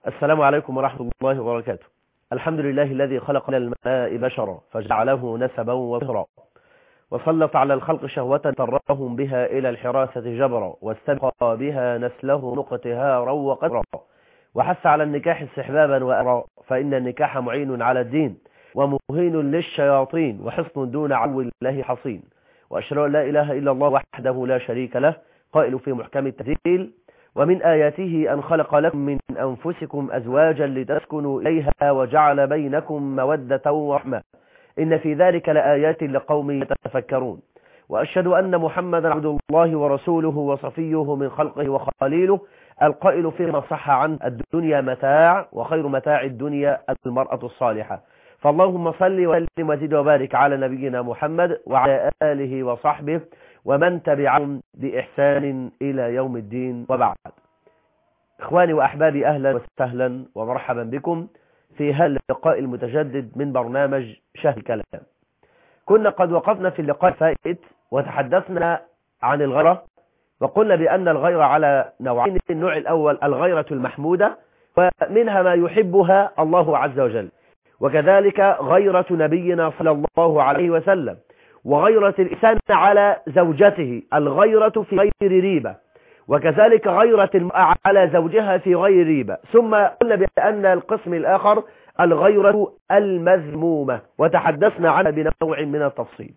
السلام عليكم ورحمة الله وبركاته. الحمد لله الذي خلق من الماء بشرا فجعله نسبا وطهرا، وسلط على الخلق شهوة ترهم بها إلى الحراسة جبرا، واستبقى بها نسله نقتهارا وقدرا، وحث على النكاح استحبابا وأمرا، فإن النكاح معين على الدين ومهين للشياطين وحصن دون عدو الله حصين. وأشهد أن لا إله إلا الله وحده لا شريك له قائل في محكم التنزيل: ومن آياته أن خلق لكم من أنفسكم أزواجا لتسكنوا إليها وجعل بينكم مودة ورحمة إن في ذلك لآيات لقوم يتفكرون. وأشهد أن محمدا عبد الله ورسوله وصفيه من خلقه وخليله القائل فيما صح عن الدنيا متاع وخير متاع الدنيا المرأة الصالحة. فاللهم صل وسلم وزد وبارك على نبينا محمد وعلى آله وصحبه ومن تبعهم بإحسان إلى يوم الدين، وبعد. إخواني وأحبابي، أهلا وسهلا ومرحبا بكم في هذا اللقاء المتجدد من برنامج شهر الكلام. كنا قد وقفنا في اللقاء الفائت وتحدثنا عن الغيرة، وقلنا بأن الغيرة على نوعين: النوع الأول الغيرة المحمودة، ومنها ما يحبها الله عز وجل، وكذلك غيرة نبينا صلى الله عليه وسلم، وغيرة الإنسان على زوجته الغيرة في غير ريبة، وكذلك غيرة المرأة على زوجها في غير ريبة. ثم قلنا بأن القسم الآخر الغيرة المذمومة، وتحدثنا عنها بنوع من التفصيل.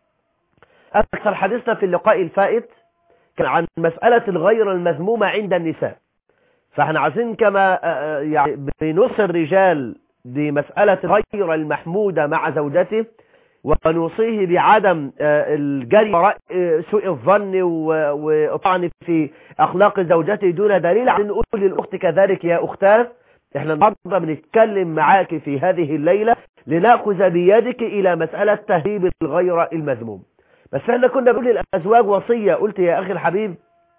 أكثر حديثنا في اللقاء الفائت كان عن مسألة الغيرة المذمومة عند النساء، فاحنا عايزين كما بنوصي الرجال بمسألة الغيرة المحمودة مع زوجته، ونوصيه بعدم الجري وراء سوء الظن وطعن في أخلاق زوجته دون دليل. عشان نقول للأخت كذلك: يا أختاه، احنا النهارده بنتكلم معاك في هذه الليلة لنأخذ بيدك إلى مسألة تهذيب الغيرة المذموم. بس احنا كنا بنقول للأزواج وصية، قلت يا أخي الحبيب: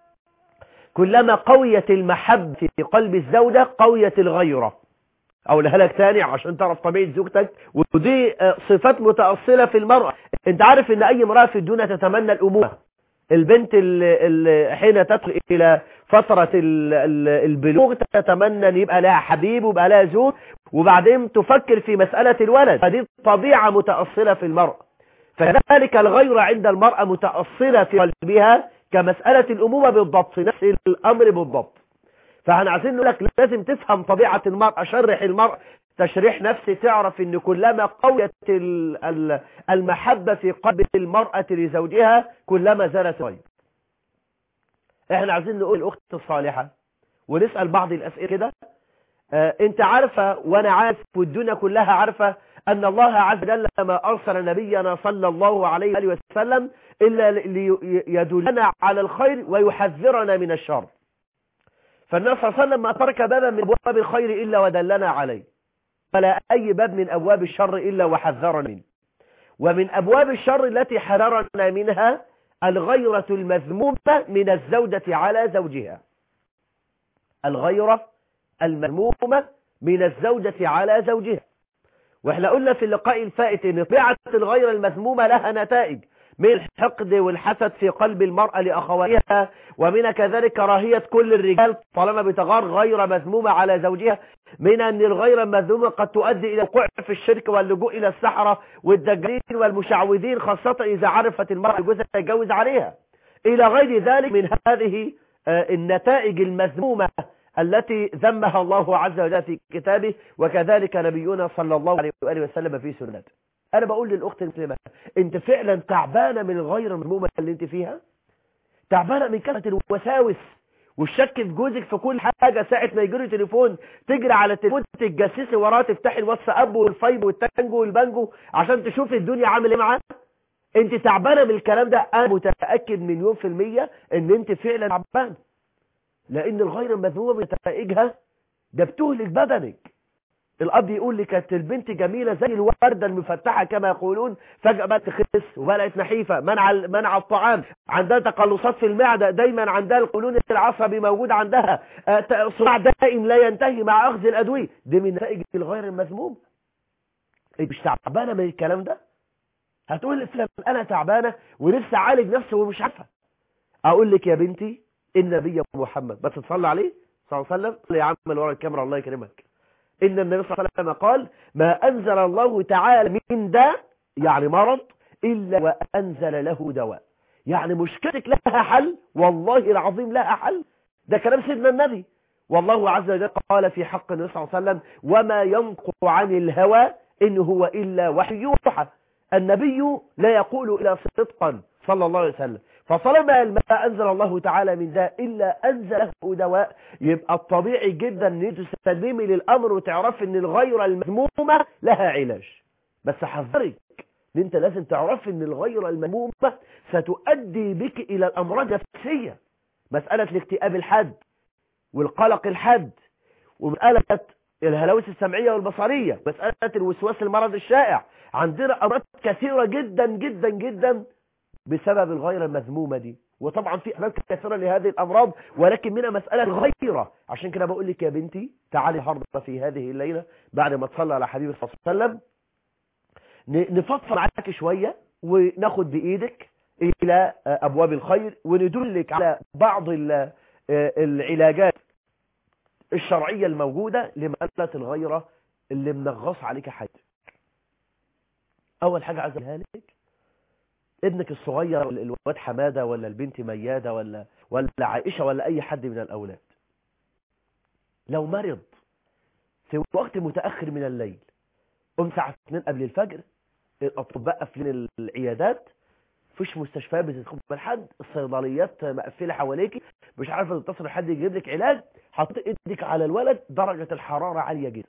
كلما قويت المحبة في قلب الزوجة قويت الغيرة. أقولها لك تاني عشان تعرف طبيعة زوجتك، ودي صفات متأصلة في المرأة. انت عارف ان اي امرأة في الدنيا تتمنى الأمومة. البنت اللي حين تدخل الى فترة البلوغ تتمنى ان يبقى لها حبيب ويبقى لها زوج، وبعدين تفكر في مسألة الولد. هذه طبيعة متأصلة في المرأة. فذلك الغيرة عند المرأة متأصلة في قلبها كمسألة الأمومة بالضبط، نفس الأمر بالضبط. فاحنا عايزين نقول لك لازم تفهم طبيعة المرأة، شرح المرأة تشريح نفسي، تعرف ان كلما قويت المحبة في قلب المرأة لزوجها كلما زالت غير. احنا عايزين نقول الأخت الصالحة ونسأل بعض الأسئلة كده. انت عارفة وانا عارف والدنيا كلها عارفة ان الله عز وجل ما ارسل نبينا صلى الله عليه وسلم الا ليدلنا على الخير ويحذرنا من الشر. فالنبي صلى الله عليه وسلم ما ترك بابا من ابواب الخير الا ودلنا عليه، ولا اي باب من ابواب الشر الا وحذرنا منه. ومن ابواب الشر التي حذرنا منها الغيرة المذمومة من الزوجة على زوجها. الغيرة المذمومة من الزوجة على زوجها. واحنا قلنا في اللقاء الفائت ان طبيعة الغيرة المذمومة لها نتائج من الحقد والحسد في قلب المرأة لأخواتها، ومن كذلك كراهية كل الرجال طالما بتغار غيرة مذمومة على زوجها، من أن الغيرة المذمومة قد تؤدي إلى الوقوع في الشرك واللجوء إلى السحرة والدجالين والمشعوذين، خاصة إذا عرفت المرأة جوزها يتجوز عليها، إلى غير ذلك من هذه النتائج المذمومة التي ذمها الله عز وجل في كتابه، وكذلك نبينا صلى الله عليه وآله وسلم في سنته. أنا بقول للأخت المسلمة: أنت فعلا تعبانة من الغيرة المذمومة اللي أنت فيها؟ تعبانة من كثرة الوساوس والشك في جوزك في كل حاجة، ساعة ما يجري تليفون تجري على التليفون تتجسسي وراه، تفتحي الواتساب والفايب والتانجو والبانجو عشان تشوفي الدنيا عامل ايه معاه. أنت تعبانة من الكلام ده. أنا متأكد مليون في المية أن أنت فعلا تعبانة، لأن الغيرة المذمومة من نتائجها ده بتهلك بدنك. الأب يقول لي كانت البنت جميلة زي الوردة المفتحة كما يقولون، فجأة بقت تخس وبقت نحيفة، منع الطعام، عندها تقلصات في المعدة، دايما عندها القولون العصبي موجود عندها، صراع دائم لا ينتهي مع أخذ الأدوية. دي من نتائج الغير المذموم. مش تعبانة من الكلام ده؟ هتقول لي فلان أنا تعبانة ولسه عالج نفسي ومش عارفة. أقول لك يا بنتي: النبي محمد، بس تصلي عليه صلى الله عليه وسلم. يا عم ورا الكاميرا الله يكرمك. إن النبي صلى الله عليه وسلم قال ما أنزل الله تعالى من داء يعني مرض إلا وأنزل له دواء. يعني مشكلتك لها حل، والله العظيم لها حل. ده كلام سيدنا النبي. والله عز وجل قال في حق النبي صلى الله عليه وسلم وما ينطق عن الهوى إن هو إلا وحي يوحى. النبي لا يقول إلا صدقا صلى الله عليه وسلم. فطالما ما أنزل الله تعالى من داء إلا أنزل له دواء، يبقى الطبيعي جدا أن تسلمي للأمر وتعرفي أن الغيرة المذمومة لها علاج. بس حذرك ان انت لازم تعرف ان الغيرة المذمومة ستؤدي بك الى الامراض النفسية. مسألة الاكتئاب الحاد والقلق الحاد، ومسألة الهلاوس السمعية والبصرية، مسألة الوسواس المرض الشائع. عندنا امراض كثيرة جدا جدا جدا بسبب الغيرة المذمومة دي. وطبعا في اسباب كثيرة لهذه الامراض، ولكن منها مسألة الغيرة. عشان كده بقول لك يا بنتي تعالي النهارده في هذه الليلة بعد ما تصلي على حبيبي صلى الله عليه وسلم نفضفض معاك شوية وناخد بإيدك إلى أبواب الخير وندلك على بعض العلاجات الشرعية الموجودة لمسألة الغيرة اللي منغص عليك حياتك. أول حاجة عايز أقولها لك، ابنك الصغير الواد حمادة ولا البنت ميادة ولا عائشة ولا أي حد من الأولاد لو مرض في وقت متأخر من الليل، قم ساعة 2 قبل الفجر، الأطباء قافلين العيادات، مفيش مستشفيات بتدخل بالحد، الصيدليات مقفله حواليكي، مش عارفه تتصل حد يجيب لك علاج، حاطط ايدك على الولد، درجه الحراره عاليه جدا،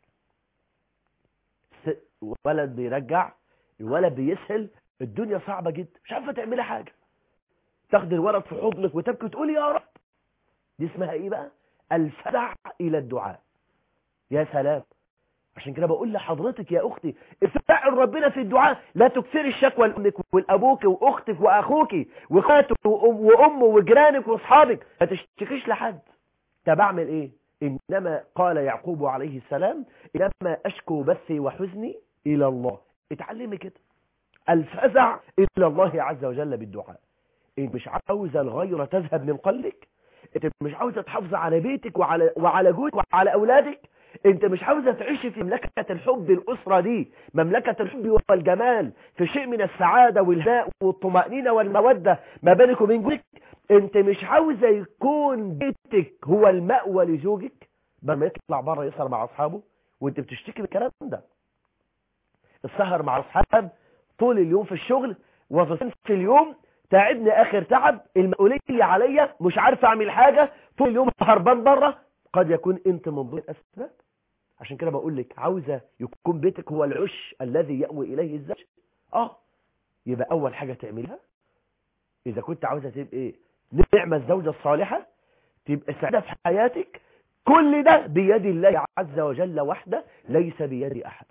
الولد بيرجع، الولد بيسهل، الدنيا صعبه جدا، مش عارفه تعملي حاجه، تاخد الولد في حضنك وتبكي وتقولي يا رب. دي اسمها ايه بقى؟ الفزع الى الدعاء. يا سلام. عشان كده بقول لحضرتك يا اختي افعل ربنا في الدعاء، لا تكثري الشكوى لامك والابوك واختك واخوك واخواتك وامه وجيرانك واصحابك، ما تشتكيش لحد. طب اعمل ايه؟ انما قال يعقوب عليه السلام انما اشكو بثي وحزني الى الله. اتعلمي كده الفزع الى الله عز وجل بالدعاء. انت مش عاوزه الغيره تذهب من قلبك، انت مش عاوزه تحافظي على بيتك وعلى جوزك وعلى اولادك، انت مش عاوزه تعيشي في مملكه الحب، الاسره دي مملكه الحب والجمال، في شيء من السعاده والهناء والطمانينه والموده ما بينك وبين جوزك. انت مش عاوزه يكون بيتك هو المأوى لزوجك لما يطلع بره يسهر مع اصحابه وانت بتشتكي من الكلام ده. السهر مع اصحاب طول اليوم في الشغل، وظيفتين في اليوم، تعبني اخر تعب، المسؤوليه عليا، مش عارف اعمل حاجه، طول اليوم هربان بره. قد يكون انت من ضمن الاسباب. عشان كده بقول لك عاوزه يكون بيتك هو العش الذي يأوي اليه الزوج. يبقى اول حاجه تعملها اذا كنت عاوزه تبقى نعمه الزوجه الصالحه، تبقى سعيده في حياتك، كل ده بيد الله عز وجل وحده، ليس بيد احد.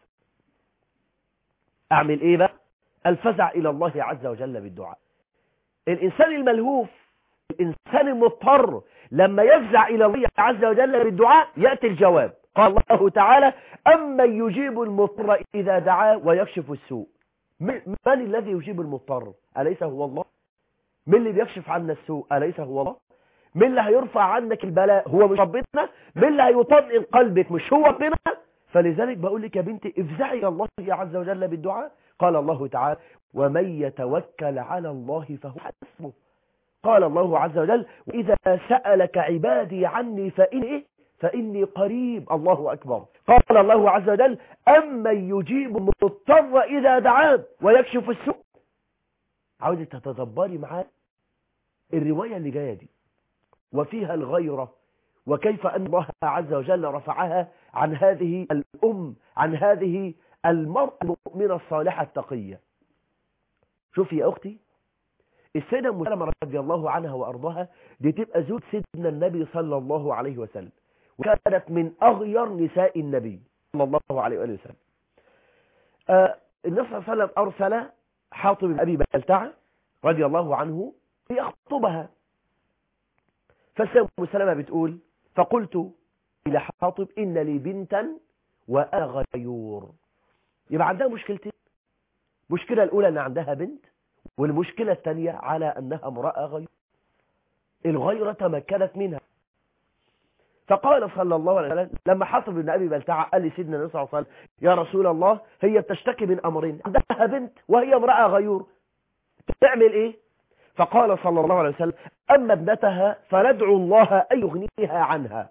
اعمل ايه بقى؟ الفزع الى الله عز وجل بالدعاء. الانسان الملهوف، الانسان المضطر، لما يفزع الى الله عز وجل بالدعاء ياتي الجواب. قال الله تعالى أمن يجيب المضطر إذا دعاه ويكشف السوء. من الذي يجيب المضطر؟ أليس هو الله؟ من اللي بيكشف عنا السوء؟ أليس هو الله؟ من اللي هيرفع عنك البلاء؟ هو مش ربنا؟ من اللي هيطمئن قلبك؟ مش هو ربنا؟ فلذلك بقول لك يا بنتي افزعي إلى الله عز وجل بالدعاء. قال الله تعالى ومن يتوكل على الله فهو حسبه. قال الله عز وجل وإذا سألك عبادي عني فإني قريب. الله أكبر. قال الله عز وجل أمن يجيب المضطر إذا دعاه ويكشف السوء. عاوزة تتدبري معايا الرواية اللي جاية دي وفيها الغيرة، وكيف أن الله عز وجل رفعها عن هذه الأم، عن هذه المرأة المؤمنة الصالحة التقية. شوفي يا أختي، السيدة أم سلمة رضي الله عنها وأرضاها دي تبقى زوج سيدنا النبي صلى الله عليه وسلم، وكانت من أغير نساء النبي صلى الله عليه وسلم. النبي صلى الله عليه وسلم أرسل حاطب بن أبي بلتعة رضي الله عنه ليخطبها، فالسيدة أم سلمة بتقول فقلت إلى حاطب إن لي بنتا وأنا غيور. يبقى عندها مشكلتين، المشكلة الأولى أن عندها بنت، والمشكلة الثانية على أنها امرأة غير. الغيرة تمكنت منها. فقال صلى الله عليه وسلم لما حصل بن أبي بلتعة قال لي سيدنا النبي صلى الله عليه وسلم يا رسول الله هي بتشتكي من أمرين، عندها بنت وهي امرأة غيور، تعمل إيه؟ فقال صلى الله عليه وسلم أما ابنتها فندعو الله أن يغنيها عنها،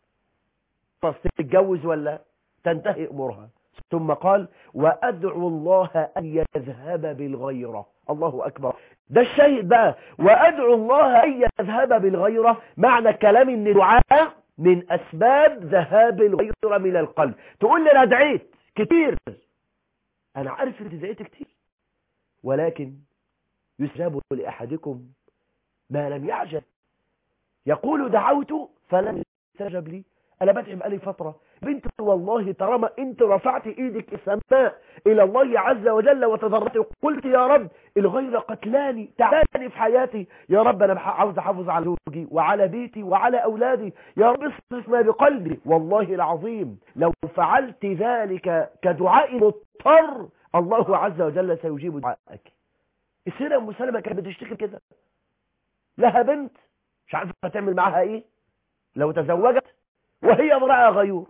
تتجوز ولا تنتهي أمورها. ثم قال وأدعو الله أن يذهب بالغيرة. الله أكبر، ده الشيء بقى، وأدعو الله أن يذهب بالغيرة. معنى الكلام إن دعاء من أسباب ذهاب الغيرة من القلب. تقول لي أنا دعيت كتير، أنا عارف أنت دعيت كتير، ولكن يسرب لأحدكم ما لم يعجل، يقول دعوت فلم يستجب لي. أنا بدعي بقالي فترة بنت، والله طالما أنت رفعت إيدك السماء إلى الله عز وجل وتضرعت وقلت يا رب الغيرة قتلاني تعباني في حياتي، يا رب أنا عاوز أحافظ على زوجي وعلى بيتي وعلى أولادي، يا رب اصرف ما بقلبي. والله العظيم لو فعلت ذلك كدعاء مضطر الله عز وجل سيجيب دعائك. السيدة أم سلمة كانت بتشتكي كده، لها بنت مش عارفة تعمل معها إيه لو تزوجت وهي امرأة غيور.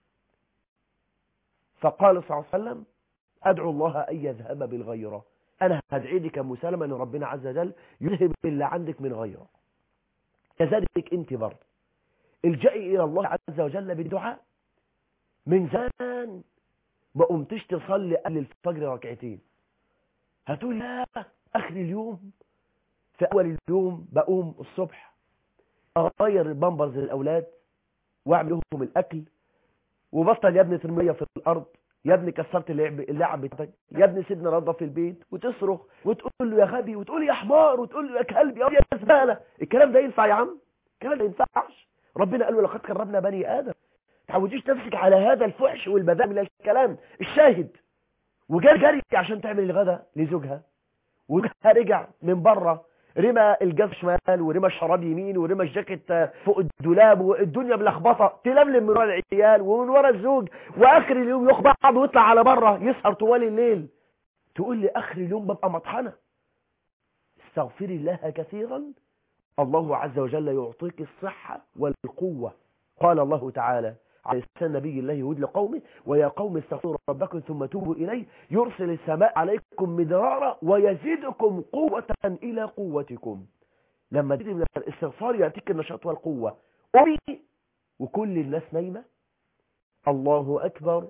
فقال صلى الله عليه وسلم أدعو الله أن يذهب بالغيرة. أنا هدعي لك أم سلمة أن ربنا عز وجل يذهب اللي عندك من غيرة. كذلك أنت برضه الجئي إلى الله عز وجل بالدعاء. من زمان ما قمتش تصلي قبل الفجر ركعتين، هتقول لا آخر اليوم، في أول اليوم بقوم الصبح أغير البامبرز للأولاد واعمل لهم الأكل، وبطل يا ابني ترمية في الأرض، يا ابني كسرت اللعب بتاعك، يا ابني سيبنا ننظف البيت، وتصرخ وتقول له يا غبي وتقول يا حمار وتقول له يا كلب يا زبالة. الكلام ده ينفع يا عم؟ الكلام ده ينفعش. ربنا قال له لقد كرمنا بني آدم. تعوديش نفسك على هذا الفحش والبذاء من الكلام. الشاهد وجري عشان تعمل الغداء لزوجها، ورجع من بره رمى الجاز شمال ورمى الشراب يمين ورمى الجاكيت فوق الدولاب، والدنيا ملخبطه، تلملم من ورا العيال ومن ورا الزوج، واخر اليوم ياخد بعض ويطلع على بره يسهر طوال الليل. تقول لي اخر اليوم ببقى مطحنه. استغفري الله كثيرا، الله عز وجل يعطيك الصحه والقوه. قال الله تعالى على لسان نبي الله يهود لقومه ويا قوم استغفروا ربكم ثم توبوا إليه يرسل السماء عليكم مدرارا ويزيدكم قوة إلى قوتكم. لما تيجي من الاستغفار يأتيك النشاط والقوة. قومي وكل الناس نايمة. الله أكبر،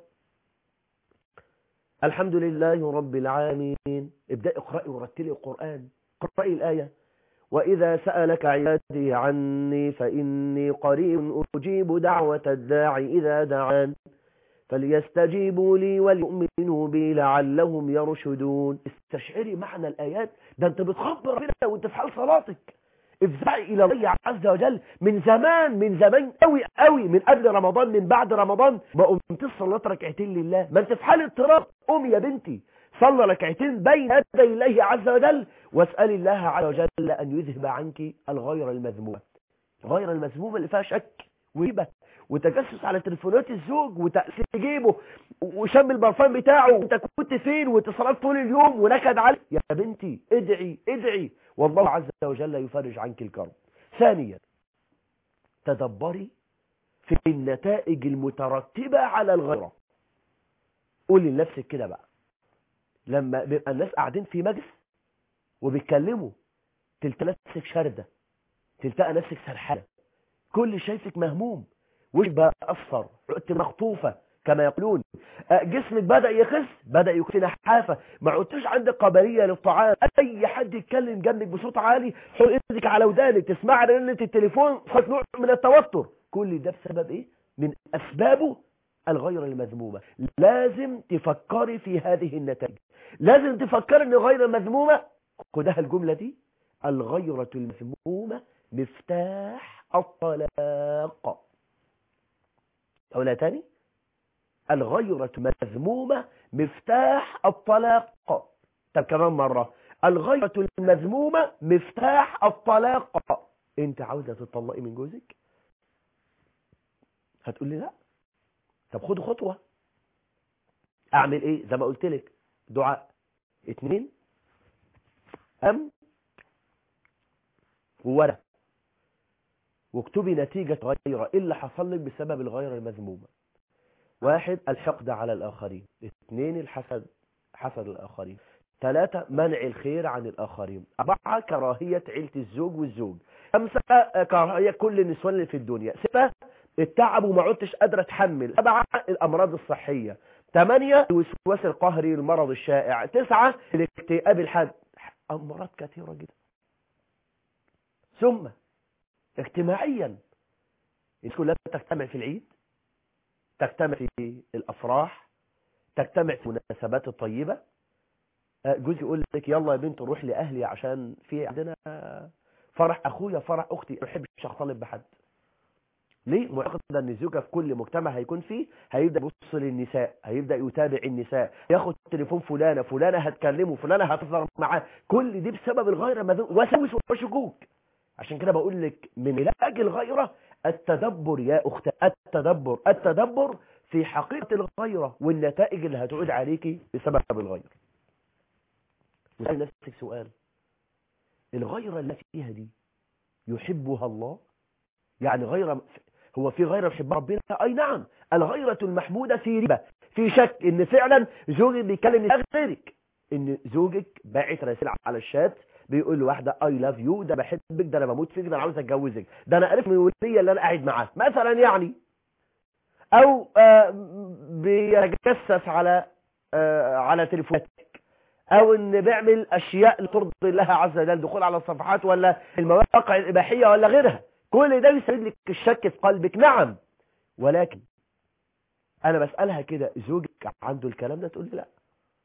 الحمد لله رب العالمين. ابدأ اقرأي ورتلي القرآن، اقرأي الآية وإذا سألك عبادي عني فإني قريب أجيب دعوة الداعي إذا دعان فليستجيبوا لي وليؤمنوا بي لعلهم يرشدون. استشعري معنى الآيات، ده أنت بتخبر ربنا وأنت في حال صلاتك. افزعي إلى الله عز وجل. من زمان قوي من قبل رمضان من بعد رمضان ما قمت صلات ركعتين لله. ما أنت في حال اضطراب، قومي يا بنتي صلى ركعتين بين يدي الله عز وجل واسأل الله عز وجل أن يذهب عنك الغير المذمومة. الغير المذمومة اللي فيها شك وهبة وتجسس على تليفونات الزوج وتجيبه وشم البرفان بتاعه وانت كنت فين واتصالات طول اليوم ونكد عليك. يا بنتي ادعي والله عز وجل يفرج عنك الكرب. ثانيا تدبري في النتائج المترتبة على الغيرة. قولي لنفسك كده بقى، لما بيبقى الناس قاعدين في مجلس وبيتكلموا تلتقى نفسك شاردة، تلتقى نفسك سرحانة، كل شايفك مهموم، وش بقى أصفر، عدت مخطوفة كما يقولون، جسمك بدأ يخس، بدأ يكون نحافة، ما عدتش عندك قابلية للطعام، أي حد يتكلم جنبك بصوت عالي حط ايدك على ودانك تسمع رنة التليفون صوت نوع من التوتر. كل ده بسبب إيه؟ من أسبابه الغير المذمومة. لازم تفكري في هذه النتائج، لازم تفكري ان غير المذمومة، خدها الجملة دي، الغيرة المذمومة مفتاح الطلاق. أولا تاني، الغيرة المذمومة مفتاح الطلاق. طب كمان مرة، الغيرة المذمومة مفتاح الطلاق. انت عاوزة تطلقي من جوزك؟ هتقول لي لا. طب خدوا خطوة. اعمل ايه؟ زي ما قلت لك، دعاء. 2 وورق. واكتبي نتيجة غيرة، إيه اللي حصل لك بسبب الغيرة المذمومة. 1 الحقد على الآخرين، 2 الحسد، حسد الآخرين، 3 منع الخير عن الآخرين، 4 كراهية عيلة الزوج والزوج، 5 كراهية كل النسوان اللي في الدنيا، 6 التعب وما عدتش قادرة اتحمل، 7 الأمراض الصحية، 8 الوسواس القهري المرض الشائع، 9 الاكتئاب الحاد. أمراض كثيرة جدا. ثم اجتماعيا الناس كلها تجتمع في العيد، تجتمع في الأفراح، تجتمع في المناسبات الطيبة. جوزي يقول لك يلا يا بنت نروح لأهلي عشان في عندنا فرح أخويا فرح أختي، ما بحبش أختلط بحد. ليه؟ معتقد ان الزوجة في كل مجتمع هيكون فيه هيبدأ يبص للنساء، هيبدأ يتابع النساء، ياخد تليفون فلانة هتكلمه، فلانة هتظهر معاه، كل دي بسبب الغيرة وسوس وشكوك. عشان كده بقول لك من علاج الغيرة التدبر يا أخت، التدبر في حقيقة الغيرة والنتائج اللي هتعود عليكي بسبب الغيرة. وسأل نفسك سؤال، الغيرة اللي فيها دي يحبها الله؟ يعني غيرة، هو في غيرة بيحبها ربنا؟ أي نعم، الغيرة المحمودة في ريبة، في شك إن فعلا زوجك بيكلم غيرك، إن زوجك باعت رسالة على الشات بيقول له واحدة I love you، ده بحبك، ده أنا بموت فيك، ده أنا عاوز أتجوزك، ده أنا عرفت من الولية اللي أنا قاعد معاه مثلا يعني، أو بيتجسس على تليفوناتك، أو إن بيعمل أشياء لترضي الله عز وجل، دخول على الصفحات ولا المواقع الإباحية ولا غيرها، كل ده يسبب لك الشك في قلبك. نعم، ولكن انا بسألها كده زوجك عنده الكلام ده؟ تقول لي لا.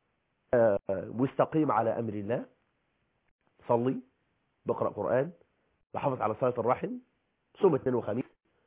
مستقيم على امر الله، صلي، بقرأ قرآن، بحافظ على صلاة الرحم، صوم اثنين وخميس،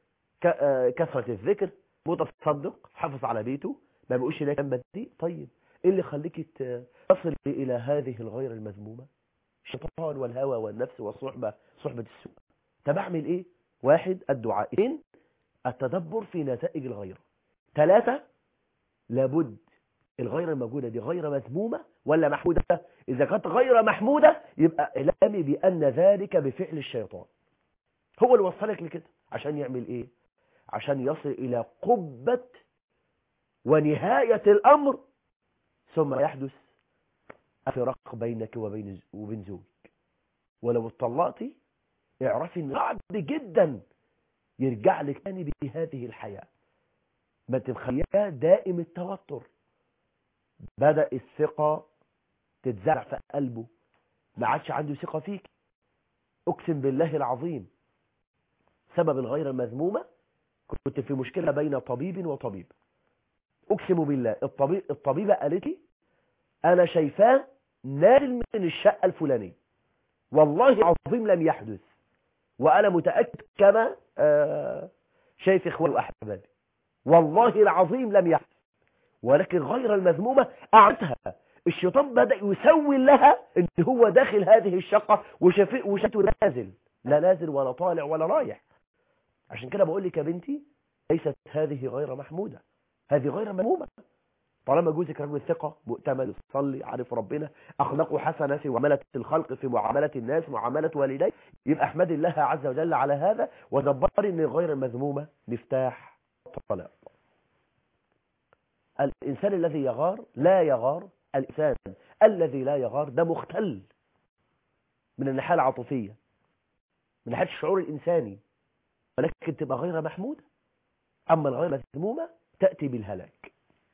كثرة الذكر، متصدق، حافظ على بيته، ما بيقولش لك كلام بدي. طيب ايه اللي خليك تصل الى هذه الغير المذمومة؟ الشيطان والهوى والنفس والصحبة، صحبة السوء. طب اعمل ايه؟ 1 الدعاء، 2 التدبر في نتائج الغيرة، 3 لابد الغيرة الموجودة دي غيرة مذمومة ولا محمودة؟ إذا كانت غيرة محمودة يبقى اعلمي بأن ذلك بفعل الشيطان، هو اللي وصلك لكده. عشان يعمل إيه؟ عشان يصل إلى قبة ونهاية الأمر، ثم يحدث فراق بينك وبين زوجك. ولو اتطلقتي اعرفي ان صعب جدا يرجع لك تاني بهذه الحياة، ما تبخليها دائم التوتر، بدأ الثقة تتزرع في قلبه، ما عادش عنده ثقة فيك. اقسم بالله العظيم سبب الغيرة المذمومة، كنت في مشكلة بين طبيب وطبيب، اقسم بالله الطبيبة قالت لي انا شايفاه نازل من الشقة الفلانية، والله العظيم لم يحدث، وانا متأكد كما شايف اخواني واحبابي، والله العظيم لم يحدث. ولكن غير المذمومة أعتها الشيطان بدأ يسوي لها ان هو داخل هذه الشقة وشافته نازل، لا نازل ولا طالع ولا رايح. عشان كده بقول لك يا بنتي ليست هذه غير محمودة، هذه غير مذمومة. طالما جوزك رجل ثقة، مؤتمن، يصلي، عارف ربنا، أخلاقه حسنة في معاملة الخلق، في معاملة الناس، معاملة والديه، يبقى احمد الله عز وجل على هذا، ودبري ان غير المذمومة مفتاح الطلاق. الإنسان الذي يغار لا يغار، الإنسان الذي لا يغار ده مختل من الناحية العاطفية، من ناحية الشعور الإنساني، ولكن تبقى غير محمودة. أما الغير مذمومة تأتي بالهلاك.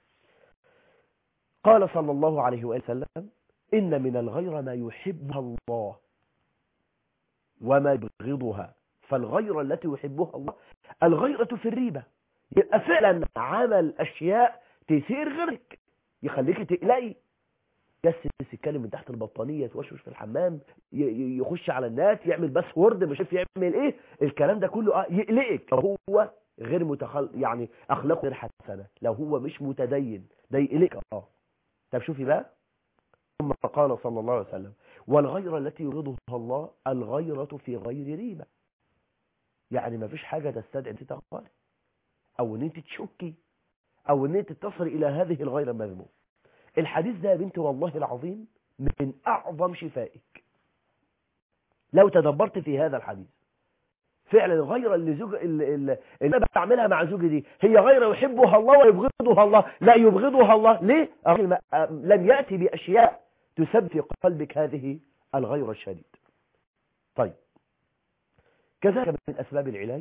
قال صلى الله عليه وسلم إن من الغير ما يحبها الله وما يبغضها، فالغيرة التي يحبها الله الغيرة في الريبة، يبقى فعلا عمل أشياء تثير غيرك، يخليك تقلقي، يسس يتكلم من تحت البطانية، يتوشوش في الحمام، يخش على الناس، يعمل باسورد، مش عارف يعمل ايه، الكلام ده كله يقلقك. لو هو غير يعني اخلاقه غير حسنه، لو هو مش متدين ده يقلقك. طب شوفي بقى، ثم قال صلى الله عليه وسلم والغيرة التي يريدها الله الغيرة في غير ريبة، يعني ما فيش حاجة تستدعي ان انت تغيري او ان انت تشكي او ان انت تصل الى هذه الغيرة المذمومة. الحديث ده يا بنتي والله العظيم من أعظم شفائك لو تدبرت في هذا الحديث. فعلا الغيرة اللي انا بعملها مع زوجي دي هي غيرة يحبها الله ويبغضها الله، لا يبغضها الله. ليه؟ لم يأتي بأشياء تسبب في قلبك هذه الغيرة الشديد. طيب، كذلك من أسباب العلاج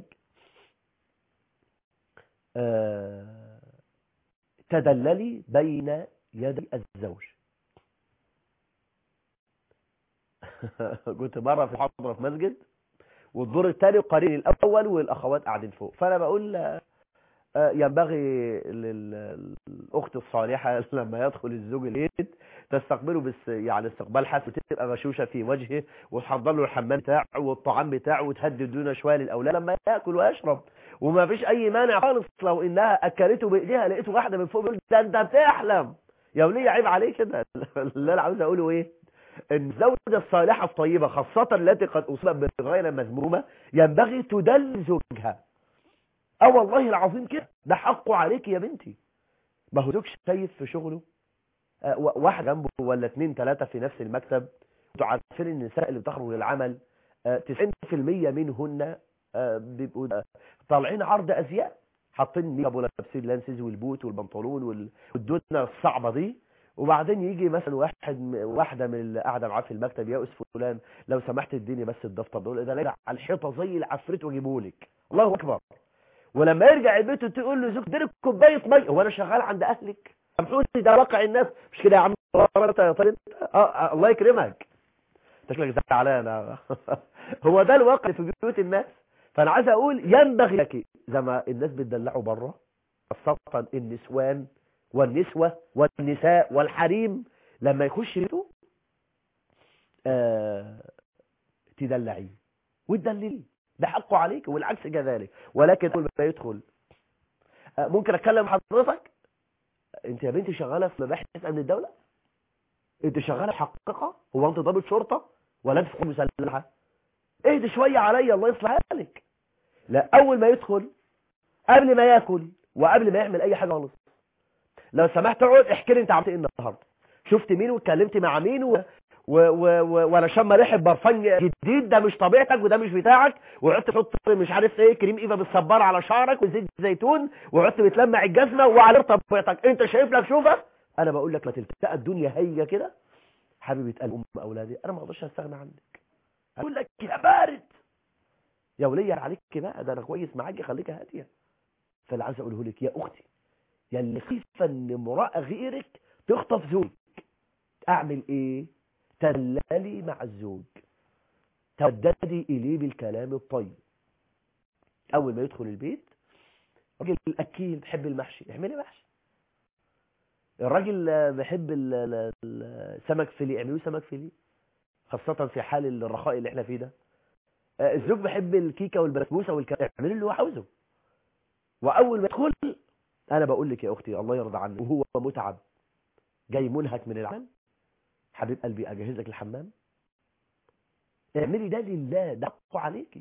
تدللي بين يدي الزوج. كنت مرة في حضرة في مسجد، والدور الثاني قرين الأول والأخوات قاعدين فوق، فأنا بقول ينبغي للأخت الصالحة لما يدخل الزوج البيت تستقبله يعني استقبال حسن، تبقى بشوشة في وجهه، وتحضر له الحمام بتاعه والطعام بتاعه، وتهدي دونه شوية للأولاد لما يأكل ويشرب، وما فيش أي مانع خالص لو إنها أكلته بإيديها لقيته واحدة من فوق بيقول ده أنت بتحلم يا وليه، عيب عليك كده. اللي أنا عاوز أقوله إيه؟ إن الزوجة الصالحة الطيبة خاصة التي قد أصيبت بغير مذمومة ينبغي تدل زوجها. والله العظيم كده، ده حقه عليك يا بنتي. ما هو زوج شايف في شغله واحد جنبه ولا 2 3 في نفس المكتب. انتوا عارفين النساء اللي بتخرج للعمل 90% منهن بيبقوا طالعين عرض ازياء، حاطين ميك اب ولابسين لانسز والبوت والبنطلون والدنيا الصعبه دي، وبعدين يجي مثلا واحده من اللي قاعده معاه في المكتب، يا استاذ فلان لو سمحت اديني بس الدفتر ده لاقي على الحيطه زي العفريت واجيبه لك. الله اكبر. ولما يرجع البيت تقول له زوج اديني كوبايه ميه، هو انا شغال عند اهلك؟ سامحوني، ده واقع الناس مش كده يا عم. الله يكرمك، انت شكلك زعلان. هو ده الواقع في بيوت الناس. فانا عايز اقول ينبغي لك زي ما الناس بتدلعوا بره، خاصه النسوان والنسوه والنساء والحريم، لما يخش بيته تدلعيه وتدلليه، ده حقه عليك، والعكس كذلك. ولكن اول ما يدخل ممكن اتكلم حضرتك، انت يا بنتي شغاله في مباحث امن الدوله؟ انت شغاله محققه؟ هو انت ضابط شرطه ولا انت في مسلحه؟ اهدي شويه عليا الله يصلح حالك. لا، اول ما يدخل قبل ما ياكل وقبل ما يعمل اي حاجه خالص، لو سمحت اقعد احكي لي انت عملت ايه النهارده، شفت مين واتكلمت مع مين ولا شم ريحه برفان جديد ده مش طبيعتك وده مش بتاعك، وقعدت تحط مش عارف ايه كريم ايفا بالصبار على شعرك وزيت زيتون، وقعدت بتلمع الجزمه وعلى طبيعتك، انت شايف لك شوفه. انا بقول لك ما تلتقى الدنيا هي كده حبيبه قلب اولادي، انا ما اقدرش استغنى عنك. اقول لك يا بارد يا وليه عليك بقى، ده انا كويس معاكي، خليكي هاديه. فاللي عايز اقوله لك يا اختي، يا اللي خايفه ان امراه غيرك تخطف زوجك، اعمل ايه؟ تدللي مع الزوج، توددي اليه بالكلام الطيب. اول ما يدخل البيت، الراجل الاكيل بيحب المحشي، اعملي محشي. الراجل بيحب السمك فيليه، اعملوا سمك فيليه، خاصه في حال الرخاء اللي احنا فيه ده. الزوج بيحب الكيكه والبسبوسه والكلام، اعملي اللي هو عاوزه. واول ما يدخل انا بقول لك يا اختي الله يرضى عنك، وهو متعب جاي منهك من العمل، حبيب قلبي اجهز لك الحمام، اعملي ده لله، ده حقه عليكي.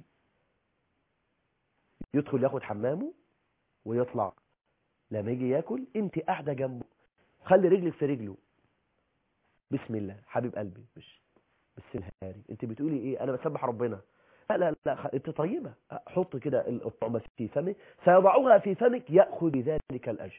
يدخل ياخد حمامه ويطلع، لما يجي ياكل انت قاعده جنبه، خلي رجلك في رجله، بسم الله حبيب قلبي، مش بالسنهاري انت بتقولي ايه، انا بسبح ربنا. لا لا لا، انت طيبه، حط كده الطعمه في فمك، سيضعها في فمك ياخذ بذلك الاجر،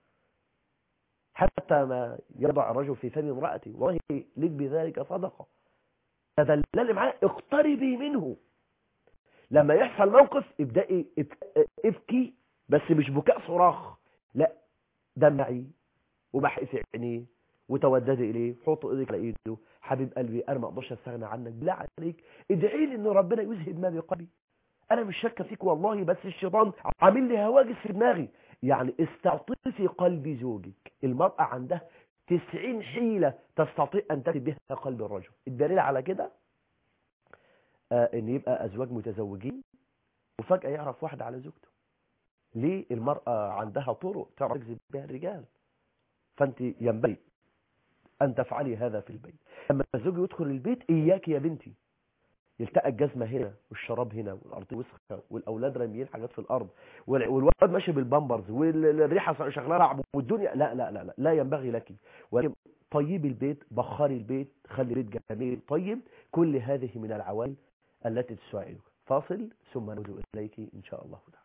حتى ما يضع الرجل في فم امرأته، والله لك بذلك صدقه. تدللي معاه، اقتربي منه، لما يحصل موقف ابدأي ابكي، بس مش بكاء صراخ، لا، دمعي وبحقي في عينيه وتوددي اليه، حط ايدك على ايده، حبيب قلبي انا ما اقدرش استغنى عنك، بالله عليك ادعي لي ان ربنا يذهب ما بقلبي، انا مش شاكه فيك والله، بس الشيطان عامل لي هواجس في دماغي. يعني استعطفي قلب زوجك. المرأة عندها 90 حيلة تستطيع ان تأتي بها قلب الرجل. الدليل على كده ان يبقى ازواج متزوجين وفجأة يعرف واحد على زوجته. ليه؟ المرأة عندها طرق تعرف تجذب بها الرجال، فانت ينبغي ان تفعلي هذا في البيت. لما الزوج يدخل البيت، اياك يا بنتي يلتقى الجزمه هنا والشراب هنا والارض وسخه والاولاد راميين حاجات في الارض والولد ماشي بالبامبرز والريحه شغاله والدنيا، لا لا لا لا, لا ينبغي لك. ولكن طيبي البيت، بخري البيت، خلي البيت جميل طيب، كل هذه من العوامل التي تساعدك. فاصل ثم نعود إليك إن شاء الله تعالى.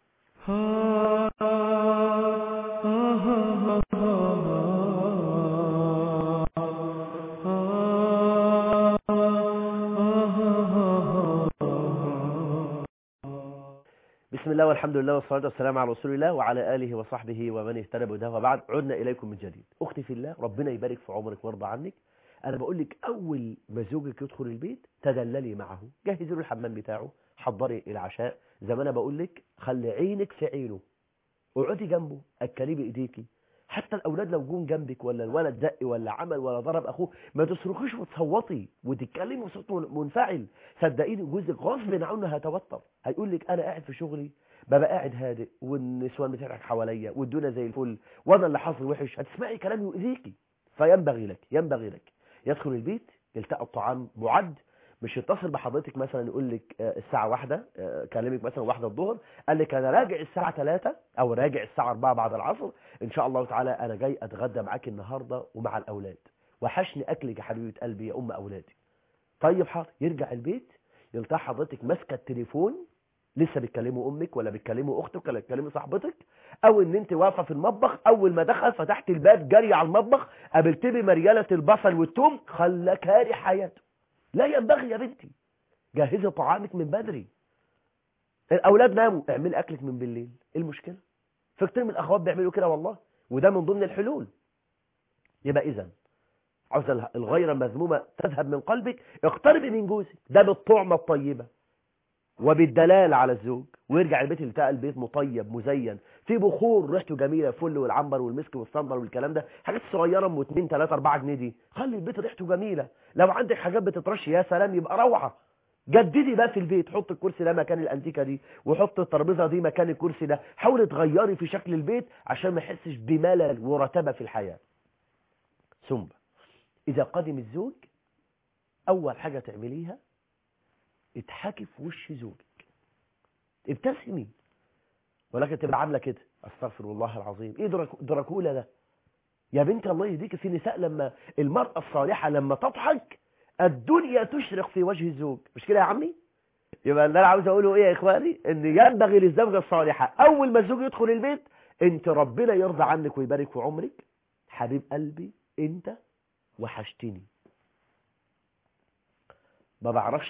بسم الله والحمد لله والصلاة والسلام على رسول الله وعلى آله وصحبه ومن اهتدى بهداه وبعد. عدنا إليكم من جديد. أختي في الله، ربنا يبارك في عمرك ويرضى عنك. أنا بقول لك أول ما زوجك يدخل البيت تدللي معه، جهزي له الحمام بتاعه، حضري العشاء، زي ما أنا بقول لك خلي عينك في عينه، اقعدي جنبه، أكليه بإيديكي. حتى الأولاد لو جون جنبك ولا الولد دق ولا عمل ولا ضرب أخوه، ما تصرخيش وتصوتي وتتكلمي بصوت منفعل. صدقيني جوزك غصب عنه هيتوتر، هيقول لك أنا قاعد في شغلي ببقى قاعد هادئ والنسوان بتضحك حواليا والدنيا زي الفل وانا اللي حاصل وحش، هتسمعي كلام يؤذيكي. فينبغي لك يدخل البيت يلتقى الطعام معد، مش يتصل بحضرتك مثلا يقول لك الساعة 1، كلمك مثلا 1 الظهر، قال لك انا راجع الساعة 3 او راجع الساعة 4 بعد العصر ان شاء الله تعالى، انا جاي اتغدى معاك النهاردة ومع الاولاد، وحشني اكلك يا حبيبة قلبي يا ام اولادي. طيب حاضر. يرجع البيت يلتقى حضرتك ماسكه التليفون، لسه بتكلموا امك ولا بتكلموا اختك ولا بتكلموا صاحبتك، او ان انت واقفه في المطبخ، اول ما دخل فتحت الباب جري على المطبخ قابلت لي مرياله البصل والثوم، خلى كاري حياته. لا ينبغي يا بنتي، جهزي طعامك من بدري. الاولاد ناموا، اعملي اكلك من بالليل، ايه المشكله؟ في كتير من الاخوات بيعملوا كده والله، وده من ضمن الحلول. يبقى اذا عاوز الغيره المذمومه تذهب من قلبك، اقتربي من جوزك، ده بالطعمه الطيبه وبالدلال على الزوج، ويرجع البيت يلتقى البيت مطيب مزين، في بخور ريحته جميله، فل والعنبر والمسك والصندل والكلام ده، حاجات صغيره ام 2 3 4 جنيه دي، خلي البيت ريحته جميله. لو عندك حاجات بتترش يا سلام، يبقى روعه. جددي بقى في البيت، حط الكرسي ده مكان الانتيكه دي، وحط الترابيزه دي مكان الكرسي ده، حاولي تغيري في شكل البيت عشان ما يحسش بملل ورتابه في الحياه. ثم اذا قدم الزوج، اول حاجه تعمليها اضحكي في وش زوجك، ابتسمي، ولكن تبقى عامله كده استغفر الله العظيم، ايه دراكولا ده يا بنت الله يهديك. في نساء لما المرأة الصالحة لما تضحك الدنيا تشرق في وجه الزوج، مش كده يا عمي؟ يبقى اللي انا عاوز اقوله ايه يا اخواني، ان ينبغي للزوجة الصالحة اول ما الزوج يدخل البيت، انت ربنا يرضى عنك ويبارك في عمرك، حبيب قلبي انت وحشتني. ما بعرفش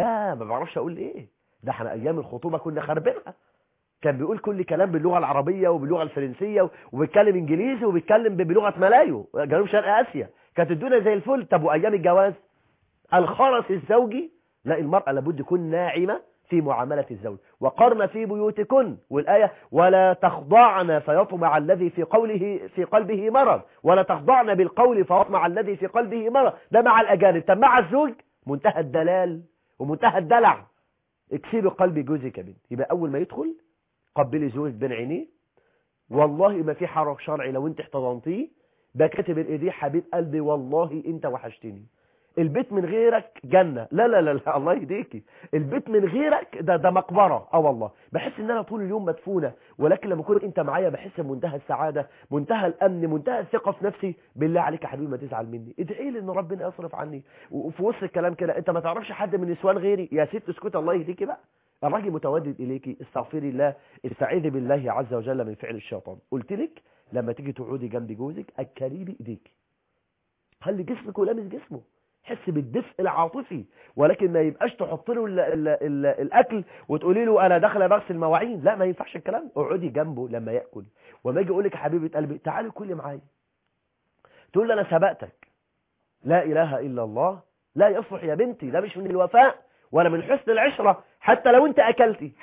اقول ايه، ده احنا ايام الخطوبة كنا خربانها، كان بيقول كل كلام باللغة العربية وباللغة الفرنسية وبيتكلم انجليزي وبيتكلم بلغة ملايو جنوب شرق اسيا، كانت الدنيا زي الفل. طب وايام الجواز الخرس الزوجي، لا، المرأة لابد تكون ناعمة في معاملة الزوج، وقرن في بيوتكن، والآية ولا تخضعن فيطمع الذي في قلبه مرض، ولا تخضعن بالقول فيطمع الذي في قلبه مرض، ده مع الأجانب. طب مع الزوج منتهى الدلال ومنتهى الدلع. اكسبي قلب جوزك يا بنت. يبقى أول ما يدخل قبلي زوجك بين عينيه، والله ما في حرج شرعي لو انت احتضنتيه، ده كاتب الايديه حبيب قلبي والله انت وحشتني. البيت من غيرك جنة، لا لا لا, لا الله يهديكي، البيت من غيرك ده مقبرة. والله بحس ان انا طول اليوم مدفونة، ولكن لما اكون انت معايا بحس بمنتهى السعادة، منتهى الامن، منتهى الثقة في نفسي. بالله عليك يا حبيبي ما تزعل مني، ادعي لي ان ربنا يصرف عني. وفي وسط الكلام كده، انت ما تعرفش حد من النسوان غيري، يا ست اسكت الله يهديكي بقى، الراجل متودد اليكي، استغفري الله، استعيذي بالله عز وجل من فعل الشيطان. قلت لك لما تيجي تقعدي جنب جوزك اكليه بايديك، خلي جسمك ولامس جسمه، حس بالدفء العاطفي، ولكن ما يبقاش تحط له الاكل وتقولي له انا داخله بغسل مواعين، لا ما ينفعش الكلام. اقعدي جنبه لما ياكل، وما اجي اقول لك يا حبيبه قلبي تعالي كلي معايا، تقول لي انا سبقتك، لا اله الا الله، لا يصلح يا بنتي، ده مش من الوفاء ولا من حسن العشره. حتى لو انت اكلتي،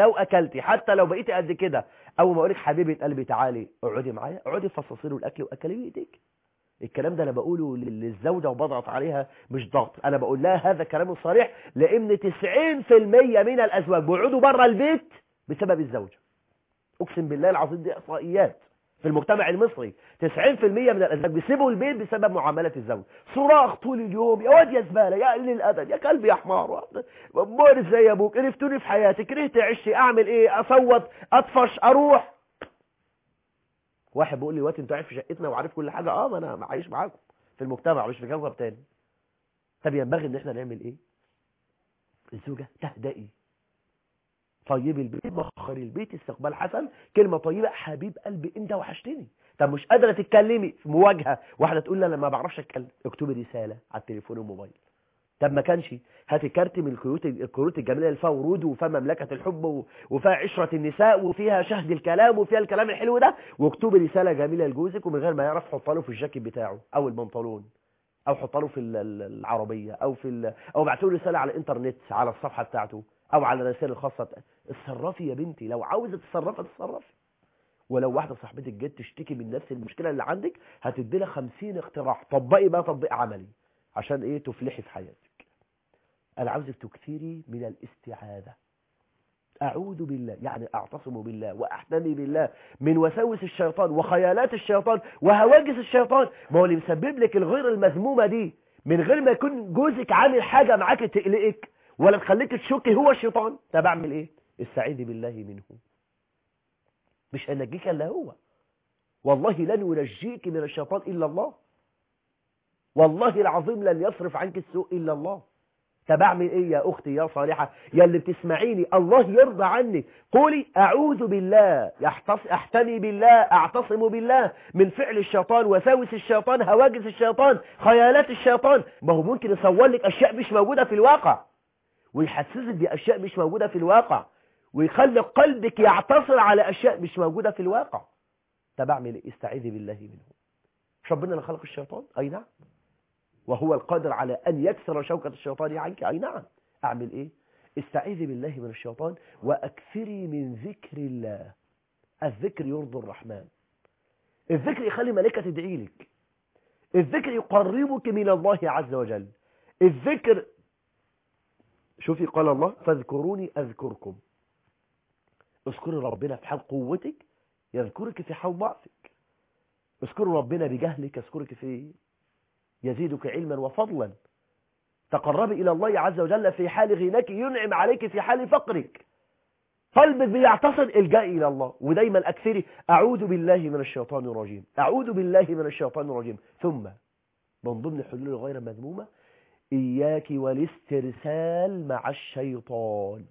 حتى لو بقيتي قد كده، اول ما اقول لك حبيبه قلبي تعالي اقعدي معايا، اقعدي فصصي له الاكل واكليه بايديك. الكلام ده انا بقوله للزوجه وبضغط عليها، مش ضغط، انا بقول لها هذا كلام صريح، لان 90% من الازواج بيقعدوا بره البيت بسبب الزوجه. اقسم بالله العظيم دي احصائيات في المجتمع المصري، 90% من الازواج بيسيبوا البيت بسبب معامله الزوج، صراخ طول اليوم، يا واد يا زباله، يا قليل الادب، يا كلب يا حمار، مورث زي ابوك، قرفتوني في حياتي، كرهت عشتي، اعمل ايه، اصوت، اطفش، اروح. واحد بيقول لي وقت انتوا عارف في شقتنا وعارف كل حاجه، ما انا عايش معاكم في المجتمع مش في كوكب تاني. طب ينبغي ان احنا نعمل ايه؟ الزوجه تهدئي، طيب البيت، بخر البيت، استقبال حسن، كلمة طيبة، حبيب قلبي انت وحشتني. طب مش قادرة تتكلمي في مواجهة، واحدة تقول لي انا ما بعرفش اتكلم، اكتبي رسالة على التليفون الموبايل. طب ما كانش، هاتي كارت من الكروت الجميلة اللي فيها ورود وفيها مملكة الحب وفيها عشرة النساء وفيها شهد الكلام وفيها الكلام الحلو ده، واكتبي رسالة جميلة لجوزك، ومن غير ما يعرف حطها له في الجاكيت بتاعه او البنطلون، او حطها له في العربية، او ابعتوا له رسالة على الانترنت على الصفحة بتاعته او على الرسائل الخاصة. اتصرفي يا بنتي، لو عاوزة تتصرفي تتصرفي. ولو واحدة صاحبتك جت تشتكي من نفس المشكلة اللي عندك، هتدي لها 50 اقتراح، طبقي بقى تطبيق عملي عشان ايه تفلحي في حياتك. انا عاوزك تكثري من الاستعاذة. اعوذ بالله يعني اعتصم بالله واحتمي بالله من وساوس الشيطان وخيالات الشيطان وهواجس الشيطان. ما هو اللي مسبب لك الغير المذمومة دي من غير ما يكون جوزك عامل حاجة معاك تقلقك ولا تخليك تشكي، هو الشيطان. طب اعمل ايه؟ استعيذي بالله منه، مش هنجيك الا هو. والله لن ينجيك من الشيطان الا الله، والله العظيم لن يصرف عنك السوء الا الله. طب اعمل ايه يا اختي يا صالحة يا اللي بتسمعيني، الله يرضى عنك، قولي اعوذ بالله، احتمي بالله، اعتصم بالله من فعل الشيطان، وساوس الشيطان، هواجس الشيطان، خيالات الشيطان. ما هو ممكن يصور لك اشياء مش موجودة في الواقع، ويحسسك باشياء مش موجودة في الواقع، ويخلي قلبك يعتصر على اشياء مش موجودة في الواقع. طب اعمل ايه؟ استعيذي بالله منه. مش ربنا اللي خلق الشيطان؟ اي نعم، وهو القادر على أن يكسر شوكة الشيطان عنك، أي نعم. أعمل إيه؟ استعيذي بالله من الشيطان وأكثري من ذكر الله. الذكر يرضي الرحمن، الذكر يخلي ملائكة تدعي لك، الذكر يقربك من الله عز وجل، الذكر. شوفي قال الله فاذكروني أذكركم. اذكري ربنا في حال قوتك يذكرك في حال ضعفك، اذكري ربنا بجهلك يذكرك في يزيدك علما وفضلا، تقربي إلى الله عز وجل في حال غناك ينعم عليك في حال فقرك، قلبك بيعتصر الجاء إلى الله. ودايما أكثري أعوذ بالله من الشيطان الرجيم، أعوذ بالله من الشيطان الرجيم. ثم من ضمن حلول الغير مذمومة إياك والاسترسال مع الشيطان.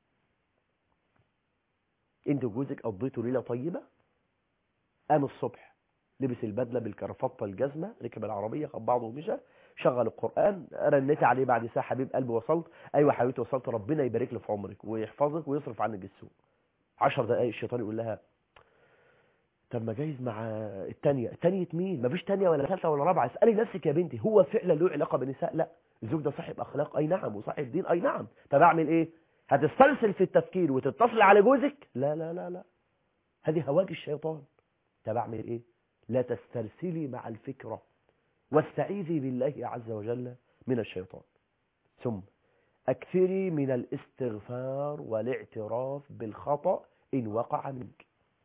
انت وجوزك قضيتوا ليلة طيبة، قام الصبح لبس البدلة بالكرافطة الجزمة، ركب العربية، خد بعضه ومشى، شغل القرآن، رنيت عليه بعد ساعة حبيب قلبي وصلت، أيوة حبيبتي وصلت، ربنا يبارك لي في عمرك ويحفظك ويصرف عنك السوء. 10 دقايق الشيطان يقول لها طب ما جايز مع التانية مين؟ مفيش تانية ولا ثالثة ولا رابعة. اسألي نفسك يا بنتي، هو فعلا له علاقة بالنساء؟ لا. الزوج ده صاحب أخلاق؟ أي نعم. وصاحب دين؟ أي نعم. طب أعمل إيه؟ هتسترسل في التفكير وتتصل على جوزك؟ لا لا لا لا، هذه هواج الشيطان. طب أعمل إيه؟ لا تسترسلي مع الفكرة، واستعيذي بالله عز وجل من الشيطان. ثم أكثري من الاستغفار والاعتراف بالخطأ إن وقع منك.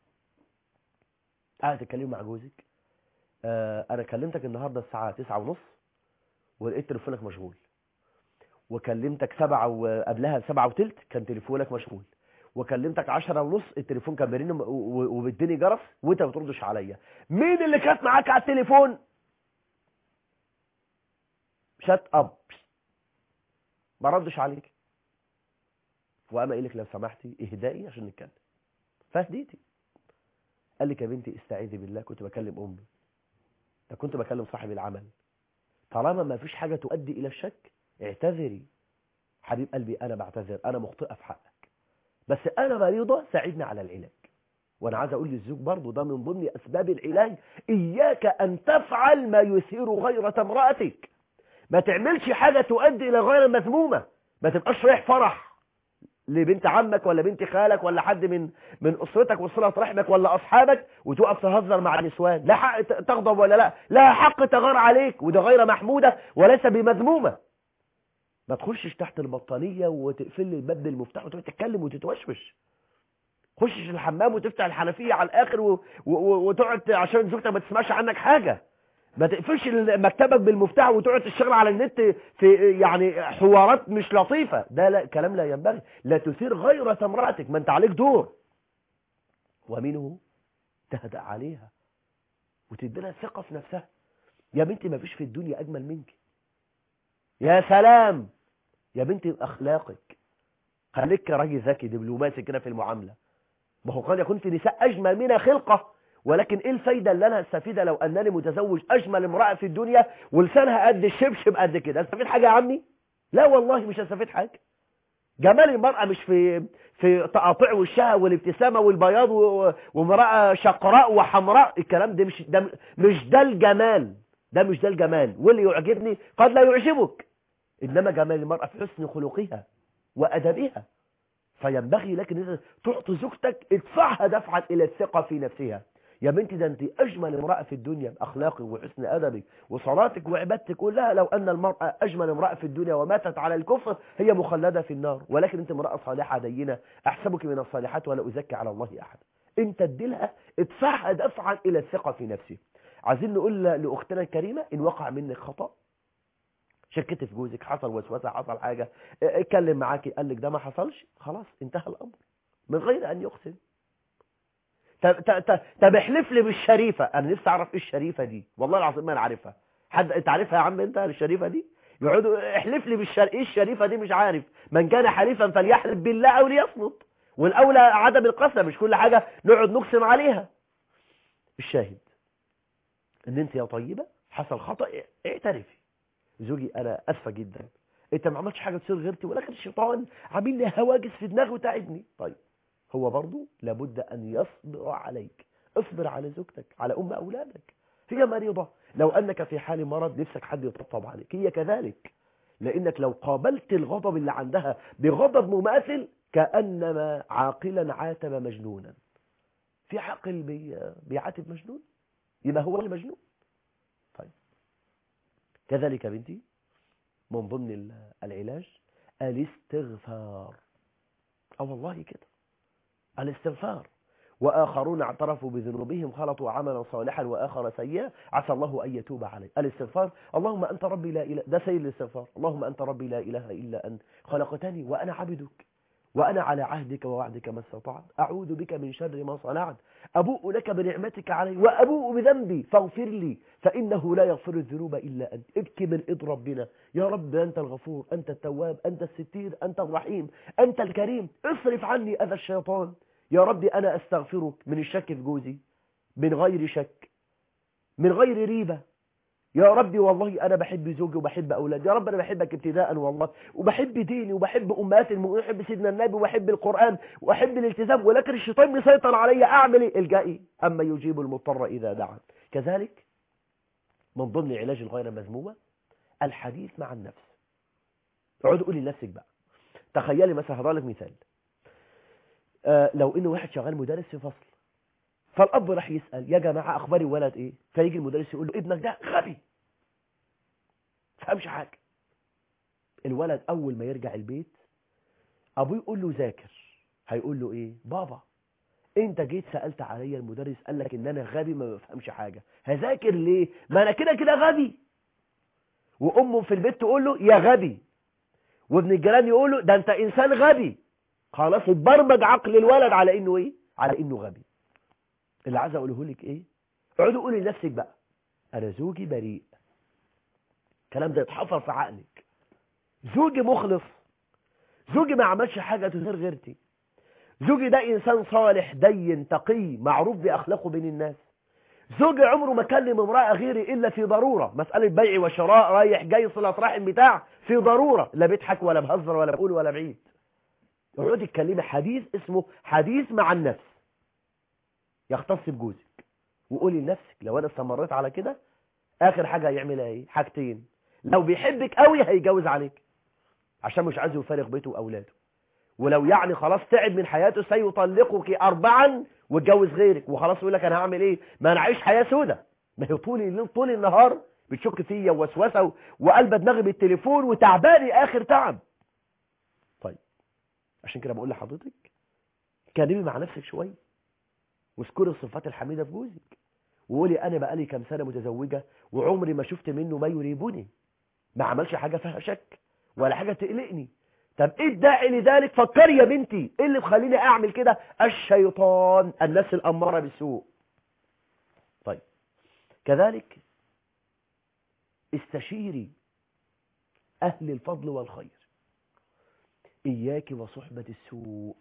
قاعد تتكلمي مع جوزك، أنا كلمتك النهاردة الساعة 9:30 ولقيت تليفونك مشغول، وكلمتك 7 وقبلها 7:15 كان تليفونك مشغول، وكلمتك 10:30 التليفون كان بيرن وبيديني جرس وانت ما بتردش عليا. مين اللي كانت معاك على التليفون؟ شات اب، ما ردش عليك. وقام قايل لك لو سمحتي اهدائي عشان نتكلم، فهديتي. قال لك يا بنتي استعيذي بالله، كنت بكلم امي، ده كنت بكلم صاحب العمل. طالما ما فيش حاجه تؤدي الى الشك اعتذري. حبيب قلبي انا بعتذر، انا مخطئه في حقك، بس انا مريضه، ساعدني على العلاج. وانا عايز اقول للزوج برضه ده من ضمن اسباب العلاج، اياك ان تفعل ما يثير غيرة امرأتك. ما تعملش حاجة تؤدي الى غير مذمومة. ما تبقاش رايح فرح لبنت عمك ولا بنت خالك ولا حد من اسرتك وصلة رحمك ولا اصحابك وتقف تهزر مع النسوان. لا حق تغضب ولا لا، لا حق تغار عليك، وده غير محمودة وليس بمذمومة. ما تخشش تحت البطانية وتقفل الباب بالمفتاح وتقعد تتكلم وتتوشوش. خشش الحمام وتفتح الحنفية على الاخر وتقعد عشان زوجتك ما تسمعش عنك حاجة. ما تقفلش مكتبك بالمفتاح وتقعد تشتغل على النت في يعني حوارات مش لطيفة. ده لا، كلام لا ينبغي. لا تثير غيرة امرأتك، ما انت عليك دور، ومنه تهدأ عليها وتديلها ثقة في نفسها. يا بنتي ما فيش في الدنيا اجمل منك. يا سلام يا بنتي، اخلاقك خليك راجل ذكي دبلوماسي كده في المعاملة. ما هو قد يكون في نساء أجمل منها خلقة، ولكن إيه الفايدة اللي أنا هستفيدها لو أنني متزوج أجمل امرأة في الدنيا ولسانها قد الشبشب قد كده؟ هستفيد حاجة يا عمي؟ لا والله مش هستفيد حاجة. جمال المرأة مش في تقاطع وشها والابتسامة والبياض وامرأة شقراء وحمراء. الكلام ده مش ده الجمال. ده مش ده الجمال، واللي يعجبني قد لا يعجبك. إنما جمال المرأة في حسن خلقها وأدبها. فينبغي لك ان تعطي زوجتك ادفعها دفعا الى الثقة في نفسها. يا بنتي ده انت اجمل امرأة في الدنيا باخلاقك وحسن ادبك وصلاتك وعبادتك كلها. لو ان المرأة اجمل امرأة في الدنيا وماتت على الكفر هي مخلدة في النار، ولكن انت امرأة صالحة دينة احسبك من الصالحات ولا ازكي على الله احد. انت اديلها ادفعها دفعا الى الثقة في نفسها. عايزين نقول لاختنا الكريمة ان وقع منك خطأ، شكيت في جوزك، حصل وسوسه، حصل حاجه، اتكلم معاكي قال لك ده ما حصلش، خلاص انتهى الامر من غير ان يقسم. طب احلف لي بالشريفه. انا نفسي اعرف ايه الشريفه دي، والله العظيم ما انا عارفها. حد انت عارفها يا عم انت الشريفه دي؟ يقعدوا احلف لي ايه الشريفه دي؟ مش عارف. من كان حليفا فليحلف بالله او ليصمت، والاولى عدم القسم، مش كل حاجه نقعد نقسم عليها. الشاهد ان انت يا طيبه حصل خطا، اعترفي. زوجي انا اسفه جدا، انت ما عملتش حاجه تصير غيرتي، ولكن الشيطان عامل لي هواجس في دماغي وتعبني. طيب هو برضو لابد ان يصبر عليك. اصبر على زوجتك، على ام اولادك. هي مريضه، لو انك في حال مرض نفسك حد يطبطب عليك، هي كذلك. لانك لو قابلت الغضب اللي عندها بغضب مماثل كانما عاقلا عاتب مجنونا. في عاقل بيعاتب مجنون؟ يبقى هو المجنون. طيب كذلك بنتي من ضمن العلاج الاستغفار. والله كده الاستغفار. وآخرون اعترفوا بذنوبهم خلطوا عملا صالحا وآخر سيئا عسى الله أن يتوب عليه. الاستغفار، اللهم أنت ربي لا إله، ده سيد الاستغفار. اللهم أنت ربي لا إله إلا أنت خلقتني وأنا عبدك وأنا على عهدك ووعدك ما استطعت، أعوذ بك من شر ما صنعت، أبوء لك بنعمتك علي وأبوء بذنبي فاغفر لي فإنه لا يغفر الذنوب إلا أنت. ابكي من إيد ربنا، يا رب أنت الغفور، أنت التواب، أنت الستير، أنت الرحيم، أنت الكريم، اصرف عني أذى الشيطان. يا رب أنا أستغفرك من الشك في جوزي من غير شك، من غير ريبة. يا ربي والله أنا بحب زوجي وبحب أولادي، يا رب أنا بحبك ابتداء والله، وبحب ديني وبحب أمهات المؤمنين، وبحب سيدنا النبي وبحب القرآن وأحب الالتزام، ولكن الشيطان مسيطر علي، أعمل إيه؟ الجائي أما يجيب المضطر إذا دعا. كذلك من ضمن علاج الغير المذمومة الحديث مع النفس. اقعد قولي لنفسك بقى. تخيلي مثلا، هضرب لك مثال. لو إنه واحد شغال مدرس في فصل، فالأب راح يسأل يا جماعة أخبار الولد إيه؟ فيجي المدرس يقول له ابنك ده غبي، فهمش حاجة. الولد أول ما يرجع البيت أبوه يقول له ذاكر، هيقول له إيه؟ بابا أنت جيت سألت عليا المدرس قال لك إن أنا غبي ما بفهمش حاجة، هذاكر ليه؟ ما أنا كده كده غبي. وأمه في البيت تقول له يا غبي، وابن الجيران يقول له ده أنت إنسان غبي. خلاص اتبرمج عقل الولد على إنه إيه؟ على إنه غبي. اللي عايز أقوله لك إيه؟ اقعدي قولي لنفسك بقى أنا زوجي بريء. الكلام ده يتحفر في عقلك. زوجي مخلص، زوجي ما عملش حاجة تثير غيرتي، زوجي ده إنسان صالح دين تقي معروف بأخلاقه بين الناس، زوجي عمره ما كلم امرأة غيري إلا في ضرورة، مسألة بيع وشراء رايح جاي صلة رحم بتاع في ضرورة، لا بيضحك ولا بهزر ولا بقول ولا بعيد. اقعدي اتكلمي حديث اسمه حديث مع النفس يختص بجوزك، وقولي لنفسك لو أنا استمريت على كده آخر حاجة هيعملها إيه؟ حاجتين، لو بيحبك قوي هيجوز عليك عشان مش عايز يفارق بيته وأولاده، ولو يعني خلاص تعب من حياته سيطلقك 4 واتجوز غيرك، وخلاص يقول لك انا هعمل ايه؟ ما انا عايش حياه سودة، ما هي طول الليل طول النهار بتشك فيا ووسوسه وقلب دماغي بالتليفون وتعباني اخر تعب. طيب عشان كده بقول لحضرتك كلمي مع نفسك شويه واذكري الصفات الحميده في جوزك، وقولي انا بقالي كام سنه متزوجه وعمري ما شفت منه ما يريبني، ما عملش حاجه فيها شك ولا حاجه تقلقني. طب ايه الداعي لذلك؟ فكري يا بنتي ايه اللي مخليني اعمل كده؟ الشيطان، النفس الاماره بالسوء. طيب كذلك استشيري اهل الفضل والخير. إياك وصحبة السوء.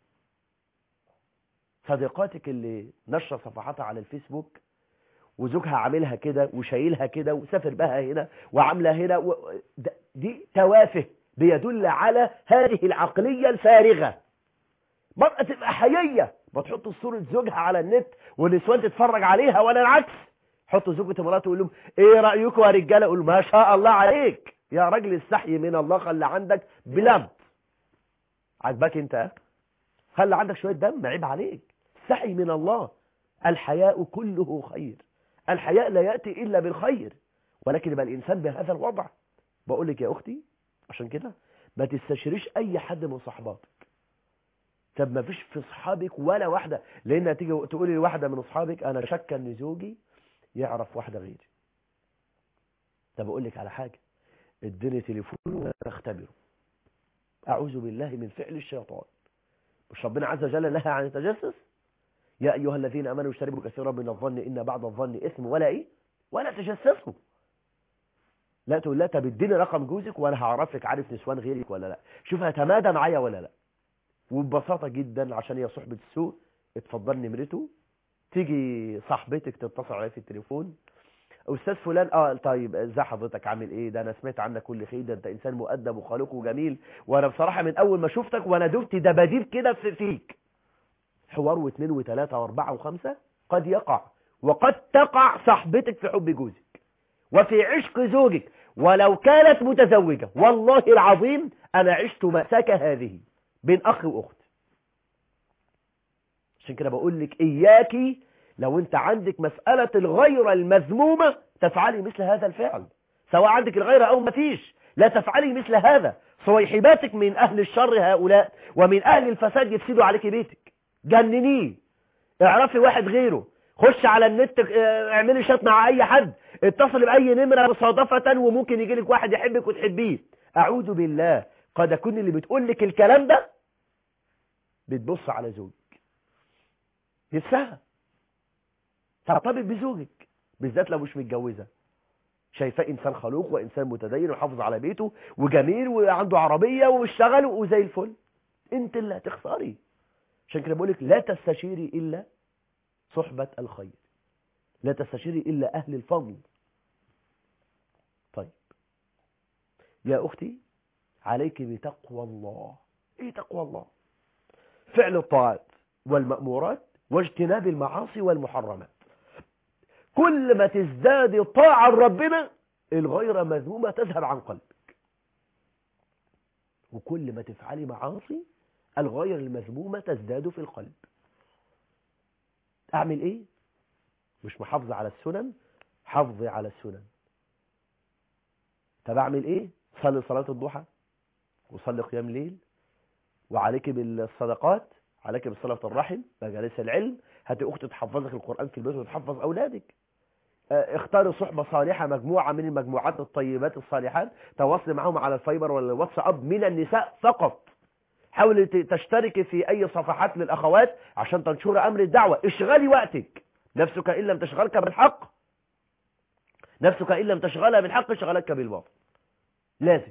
صديقاتك اللي نشر صفحاتها على الفيسبوك وزوجها عاملها كده وشايلها كده وسافر بها هنا وعاملها هنا دي توافه بيدل على هذه العقلية الفارغة. مرأة تبقى حيية ما تحط صورة زوجها على النت والنسوان تتفرج عليها، ولا العكس. حطوا زوجة مراته ويقول لهم ايه رأيكم يا رجالة؟ يقول ما شاء الله عليك يا راجل، استحي من الله، خلي عندك بلاد. عجبك انت؟ خلي عندك شوية دم، عيب عليك. استحي من الله. الحياء كله خير. الحياء لا يأتي إلا بالخير، ولكن يبقى الإنسان بهذا الوضع. بقول لك يا أختي عشان كده ما تستشريش أي حد من صحباتك. طب ما فيش في صحابك ولا واحدة، لأن تيجي تقولي لواحدة من أصحابك أنا شك أن زوجي يعرف واحدة غيري. طب أقول لك على حاجة، اديني تليفونه ونختبره. أعوذ بالله من فعل الشيطان. مش ربنا عز وجل نهى عن التجسس؟ يا أيها الذين أمنوا اجتنبوا كثيرا من الظن إن بعض الظن إثم ولا تجسسوا. لا تقول لا طب اديني رقم جوزك وانا هعرفك عارف نسوان غيرك ولا لا، شوف هتمادى معايا ولا لا. وببساطه جدا عشان هي صحبه السوء، اتفضل نمرته، تيجي صاحبتك تتصل عليه في التليفون، استاذ فلان طيب ازي حضرتك عامل ايه؟ ده انا سمعت عنك كل خير، ده انت انسان مؤدب وخلوق وجميل، وانا بصراحه من اول ما شفتك وانا دبت دباديب كده فيك. حوار واثنين وثلاثه واربعه وخمسه قد يقع، وقد تقع صاحبتك في حب جوزك وفي عشق زوجك ولو كانت متزوجة. والله العظيم أنا عشت مأساة هذه بين أخ وأخت. عشان كده بقول لك إياكي لو أنت عندك مسألة الغيرة المذمومة تفعلي مثل هذا الفعل، سواء عندك الغيرة أو ما فيش، لا تفعلي مثل هذا. صويحباتك من أهل الشر هؤلاء ومن أهل الفساد يفسدوا عليك بيتك. جننيه، اعرفي واحد غيره، خش على النت، اعملي شات مع اي حد، اتصل باي نمره مصادفه وممكن يجي لك واحد يحبك وتحبيه. اعوذ بالله، قد اكون اللي بتقول لك الكلام ده بتبص على زوجك نفسها. ترتبط بزوجك بالذات لو مش متجوزه، شايفاه انسان خلوق وانسان متدين وحافظ على بيته وجميل وعنده عربيه واشتغل وزي الفل، انت اللي هتخسري. عشان كده بقول لك لا تستشيري الا صحبه الخير، لا تستشيري إلا أهل الفضل. طيب يا أختي عليك بتقوى الله. إيه تقوى الله؟ فعل الطاعات والمأمورات واجتناب المعاصي والمحرمات. كل ما تزداد طاعة ربنا الغيرة مذمومة تذهب عن قلبك، وكل ما تفعلي معاصي الغير المذمومة تزداد في القلب. أعمل إيه؟ مش محافظة على السنن، حافظي على السنن. طب اعمل ايه؟ صلي صلاة الضحى وصلي قيام الليل، وعليك بالصدقات، عليك بصلة الرحم، مجالس العلم، هاتي اخت تحفظك القرآن في البيت وتحفظ اولادك. اختاري صحبة صالحة، مجموعة من المجموعات الطيبات الصالحات، تواصلي معهم على الفايبر ولا الواتساب من النساء فقط. حاولي تشتركي في اي صفحات للاخوات عشان تنشري امر الدعوة. اشغلي وقتك. نفسك ان لم تشغلك بالحق، نفسك ان لم تشغلها بالحق شغلتك بالباطل. لازم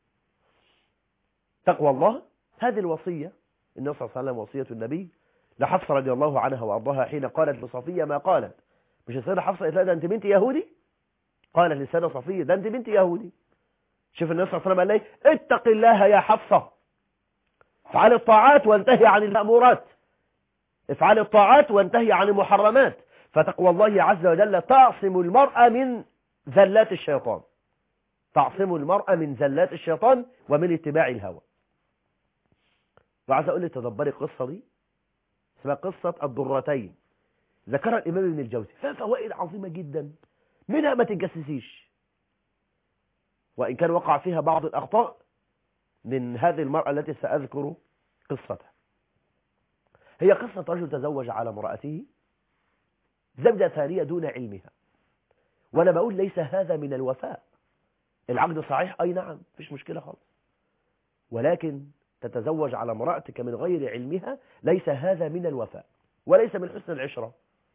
تقوى الله. هذه الوصية النبي صلى الله عليه وسلم وصية النبي لحفصة رضي الله عنها وأرضاها حين قالت لصفية ما قالت. مش السيدة حفصة قالت لها ده أنت بنت يهودي؟ قالت للسيدة صفية ده أنت بنت يهودي. شوف النبي صلى الله عليه وسلم قال لي اتق الله يا حفصة، افعل الطاعات وانتهي عن المأمورات، افعل الطاعات وانتهي عن المحرمات. فتقوى الله عز وجل تعصم المرأة من زلات الشيطان، تعصم المرأة من زلات الشيطان ومن اتباع الهوى. وعايز اقول لك تدبري القصه دي، اسمها قصه الضرتين، ذكرها الامام ابن الجوزي، فيها فوائد عظيمه جدا. منها ما تتجسسيش، وان كان وقع فيها بعض الاخطاء من هذه المراه التي ساذكر قصتها. هي قصه رجل تزوج على امراته زوجه ثانيه دون علمها. وانا بقول ليس هذا من الوفاء. العقد صحيح اي نعم مفيش مشكله خالص، ولكن تتزوج على امرأتك من غير علمها ليس هذا من الوفاء وليس من حسن العشرة.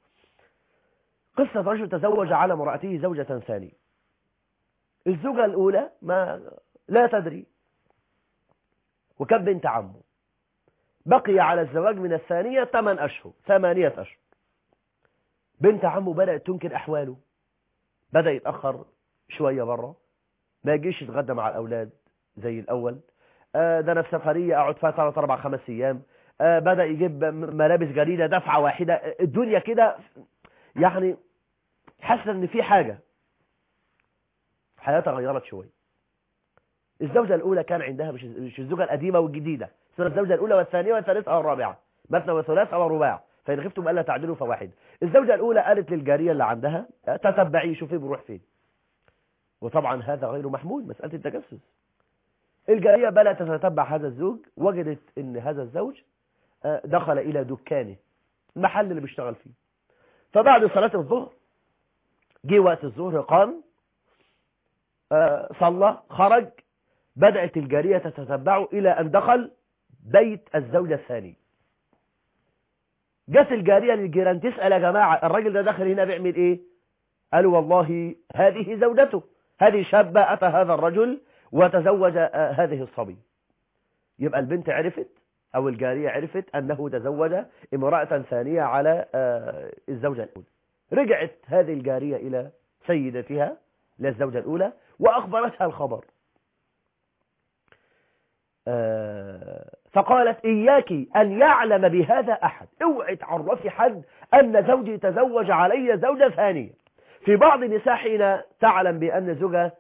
قصة رجل تزوج على امرأته زوجة ثانية. الزوجة الأولى لا تدري، وكان بنت عمه، بقي على الزواج من الثانية 8 أشهر 8 أشهر. بنت عمه بدأت تنكر أحواله، بدأ يتأخر شوية بره، ما يجيش يتغدى مع الأولاد زي الأول، ده أنا في سفرية أقعد فيها 3 4 5 أيام، بدأ يجيب ملابس جديدة دفعة واحدة. الدنيا كده يعني حاسس ان في حاجة، حياتها غيرت شوية. الزوجة الأولى كان عندها مش الزوجة القديمة والجديدة، الزوجة الأولى والثانية والثالثة والرابعة، مثنى وثلاث ورباع، فإن خفتم ألا تعدلوا فواحد. الزوجة الأولى قالت للجارية اللي عندها تتبعي شوفي بروح فين، وطبعا هذا غير محمود، مسألة التجسس. الجارية بدأت تتتبع هذا الزوج، وجدت ان هذا الزوج دخل إلى دكانه، المحل اللي بيشتغل فيه. فبعد صلاة الظهر جه وقت الظهر، قام صلى، خرج، بدأت الجارية تتتبعه إلى أن دخل بيت الزوجة الثانية. جت الجارية للجيران تسأل يا جماعة الراجل ده داخل هنا بيعمل إيه؟ قالوا والله هذه زوجته، هذه شابة أتى هذا الرجل وتزوج هذه الصبي. يبقى البنت عرفت أو الجارية عرفت أنه تزوج امرأة ثانية على الزوجة الأولى. رجعت هذه الجارية إلى سيدتها للزوجة الأولى وأخبرتها الخبر، فقالت إياك أن يعلم بهذا أحد، اوعي تعرفي حد أن زوجي تزوج علي زوجة ثانية. في بعض النساء حين تعلم بأن زوجها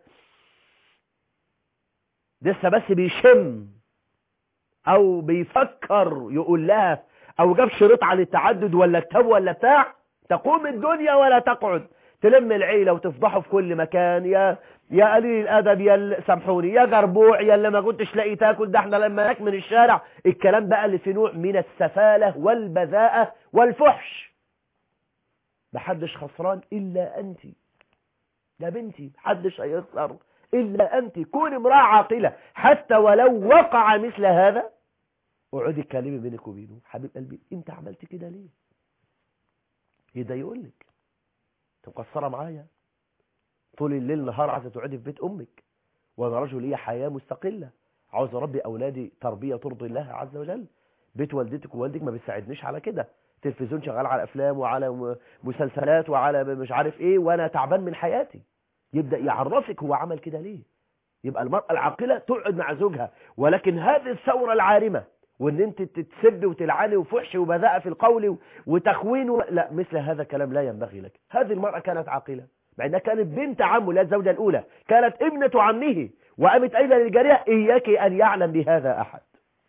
لسه بس بيشم أو بيفكر يقول لها أو جاب شريط عن التعدد ولا كتاب ولا بتاع، تقوم الدنيا ولا تقعد، تلم العيلة وتفضحه في كل مكان، يا قليل الأدب، يا سامحوني، يا جربوع، يا اللي ما كنتش لاقي تاكل، ده احنا لما ناك من الشارع. الكلام بقى اللي في نوع من السفالة والبذاءة والفحش. محدش خسران إلا أنت يا بنتي، محدش هيخسر إلا أنت. كون امرأة عاقلة، حتى ولو وقع مثل هذا اقعدي اتكلمي بينك وبينه، حبيب قلبي انت عملت كده ليه؟ يدا يقول لك انت مقصره معايا، طول الليل نهار عايزه تقعدي في بيت امك، وانا رجل ليا حياه مستقله، عاوز اربي اولادي تربيه ترضي الله عز وجل. بيت والدتك ووالدك ما بيساعدنيش على كده، تلفزيون شغال على افلام وعلى مسلسلات وعلى مش عارف ايه، وانا تعبان من حياتي. يبدا يعرفك هو عمل كده ليه. يبقى المرأة العاقلة تقعد مع زوجها. ولكن هذه الثورة العارمة، وان انت تتسب وتلعني وفحش وبذاءة في القول وتخوين لا، مثل هذا الكلام لا ينبغي لك. هذه المرأة كانت عاقلة، مع انها كانت بنت عمه، لا الزوجة الاولى، كانت ابنة عمه، وقامت قايله للجارية اياك ان يعلم بهذا احد.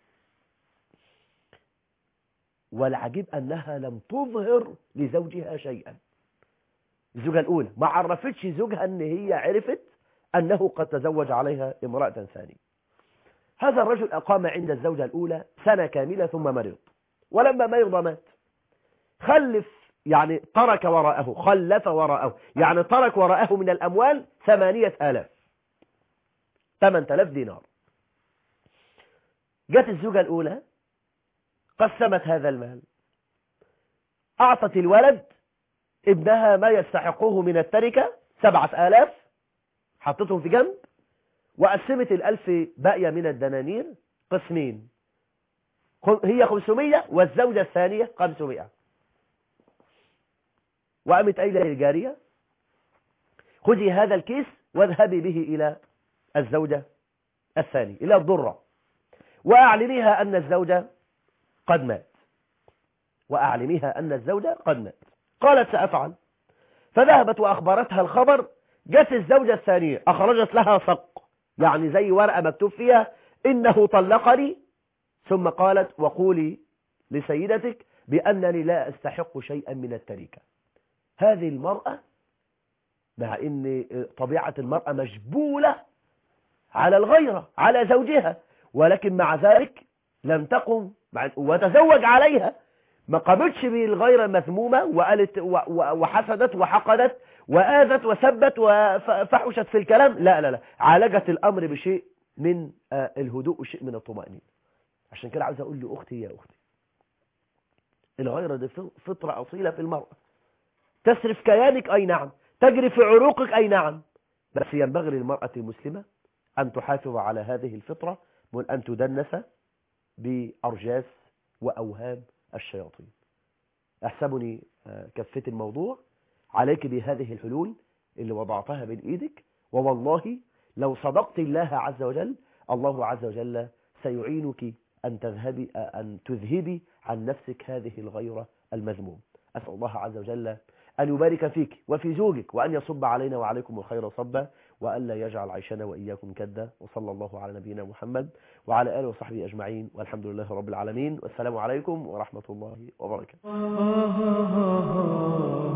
والعجيب انها لم تظهر لزوجها شيئا. الزوجة الاولى ما عرفتش زوجها ان هي عرفت أنه قد تزوج عليها امرأة ثانية. هذا الرجل أقام عند الزوجة الأولى سنة كاملة ثم مرض، ولما مرض مات. خلف يعني ترك وراءه، خلف وراءه يعني ترك وراءه من الأموال 8000 دينار. جت الزوجة الأولى قسمت هذا المال، أعطت الولد ابنها ما يستحقه من التركة 7000، حطتهم في جنب، وقسمت 1000 باقية من الدنانير قسمين، هي 500 والزوجة الثانية 500. وقامت قايلة للجارية خذي هذا الكيس واذهبي به إلى الزوجة الثانية، إلى الضرة، وأعلميها أن الزوجة قد مات، وأعلميها أن الزوجة قد مات. قالت سأفعل. فذهبت وأخبرتها الخبر. جت الزوجة الثانية أخرجت لها صك، يعني زي ورقة مكتوب فيها إنه طلقني، ثم قالت وقولي لسيدتك بأنني لا أستحق شيئا من التركة. هذه المرأة، مع أن طبيعة المرأة مجبولة على الغيرة على زوجها، ولكن مع ذلك لم تقم وتزوج عليها، ما قامتش بالغيرة المذمومة وقالت وحسدت وحقدت وآذت وسبت وفحشت في الكلام. لا لا لا، عالجت الأمر بشيء من الهدوء وشيء من الطمأنينة. عشان كده عاوز أقول لأختي يا أختي، الغيرة دي فطرة أصيلة في المرأة، تسرف كيانك أي نعم، تجري في عروقك أي نعم، بس ينبغي للمرأة المسلمة أن تحافظ على هذه الفطرة من أن تدنس بأرجاس وأوهام الشياطين. أحسبني كفت الموضوع عليك بهذه الحلول اللي وضعتها بين إيدك، ووالله لو صدقت الله عز وجل الله عز وجل سيعينك أن تذهبي عن نفسك هذه الغيرة المذموم. أسأل الله عز وجل أن يبارك فيك وفي زوجك، وأن يصب علينا وعليكم الخير صبا، وأن لا يجعل عيشنا وإياكم كدا. وصلى الله على نبينا محمد وعلى آله وصحبه أجمعين، والحمد لله رب العالمين، والسلام عليكم ورحمة الله وبركاته.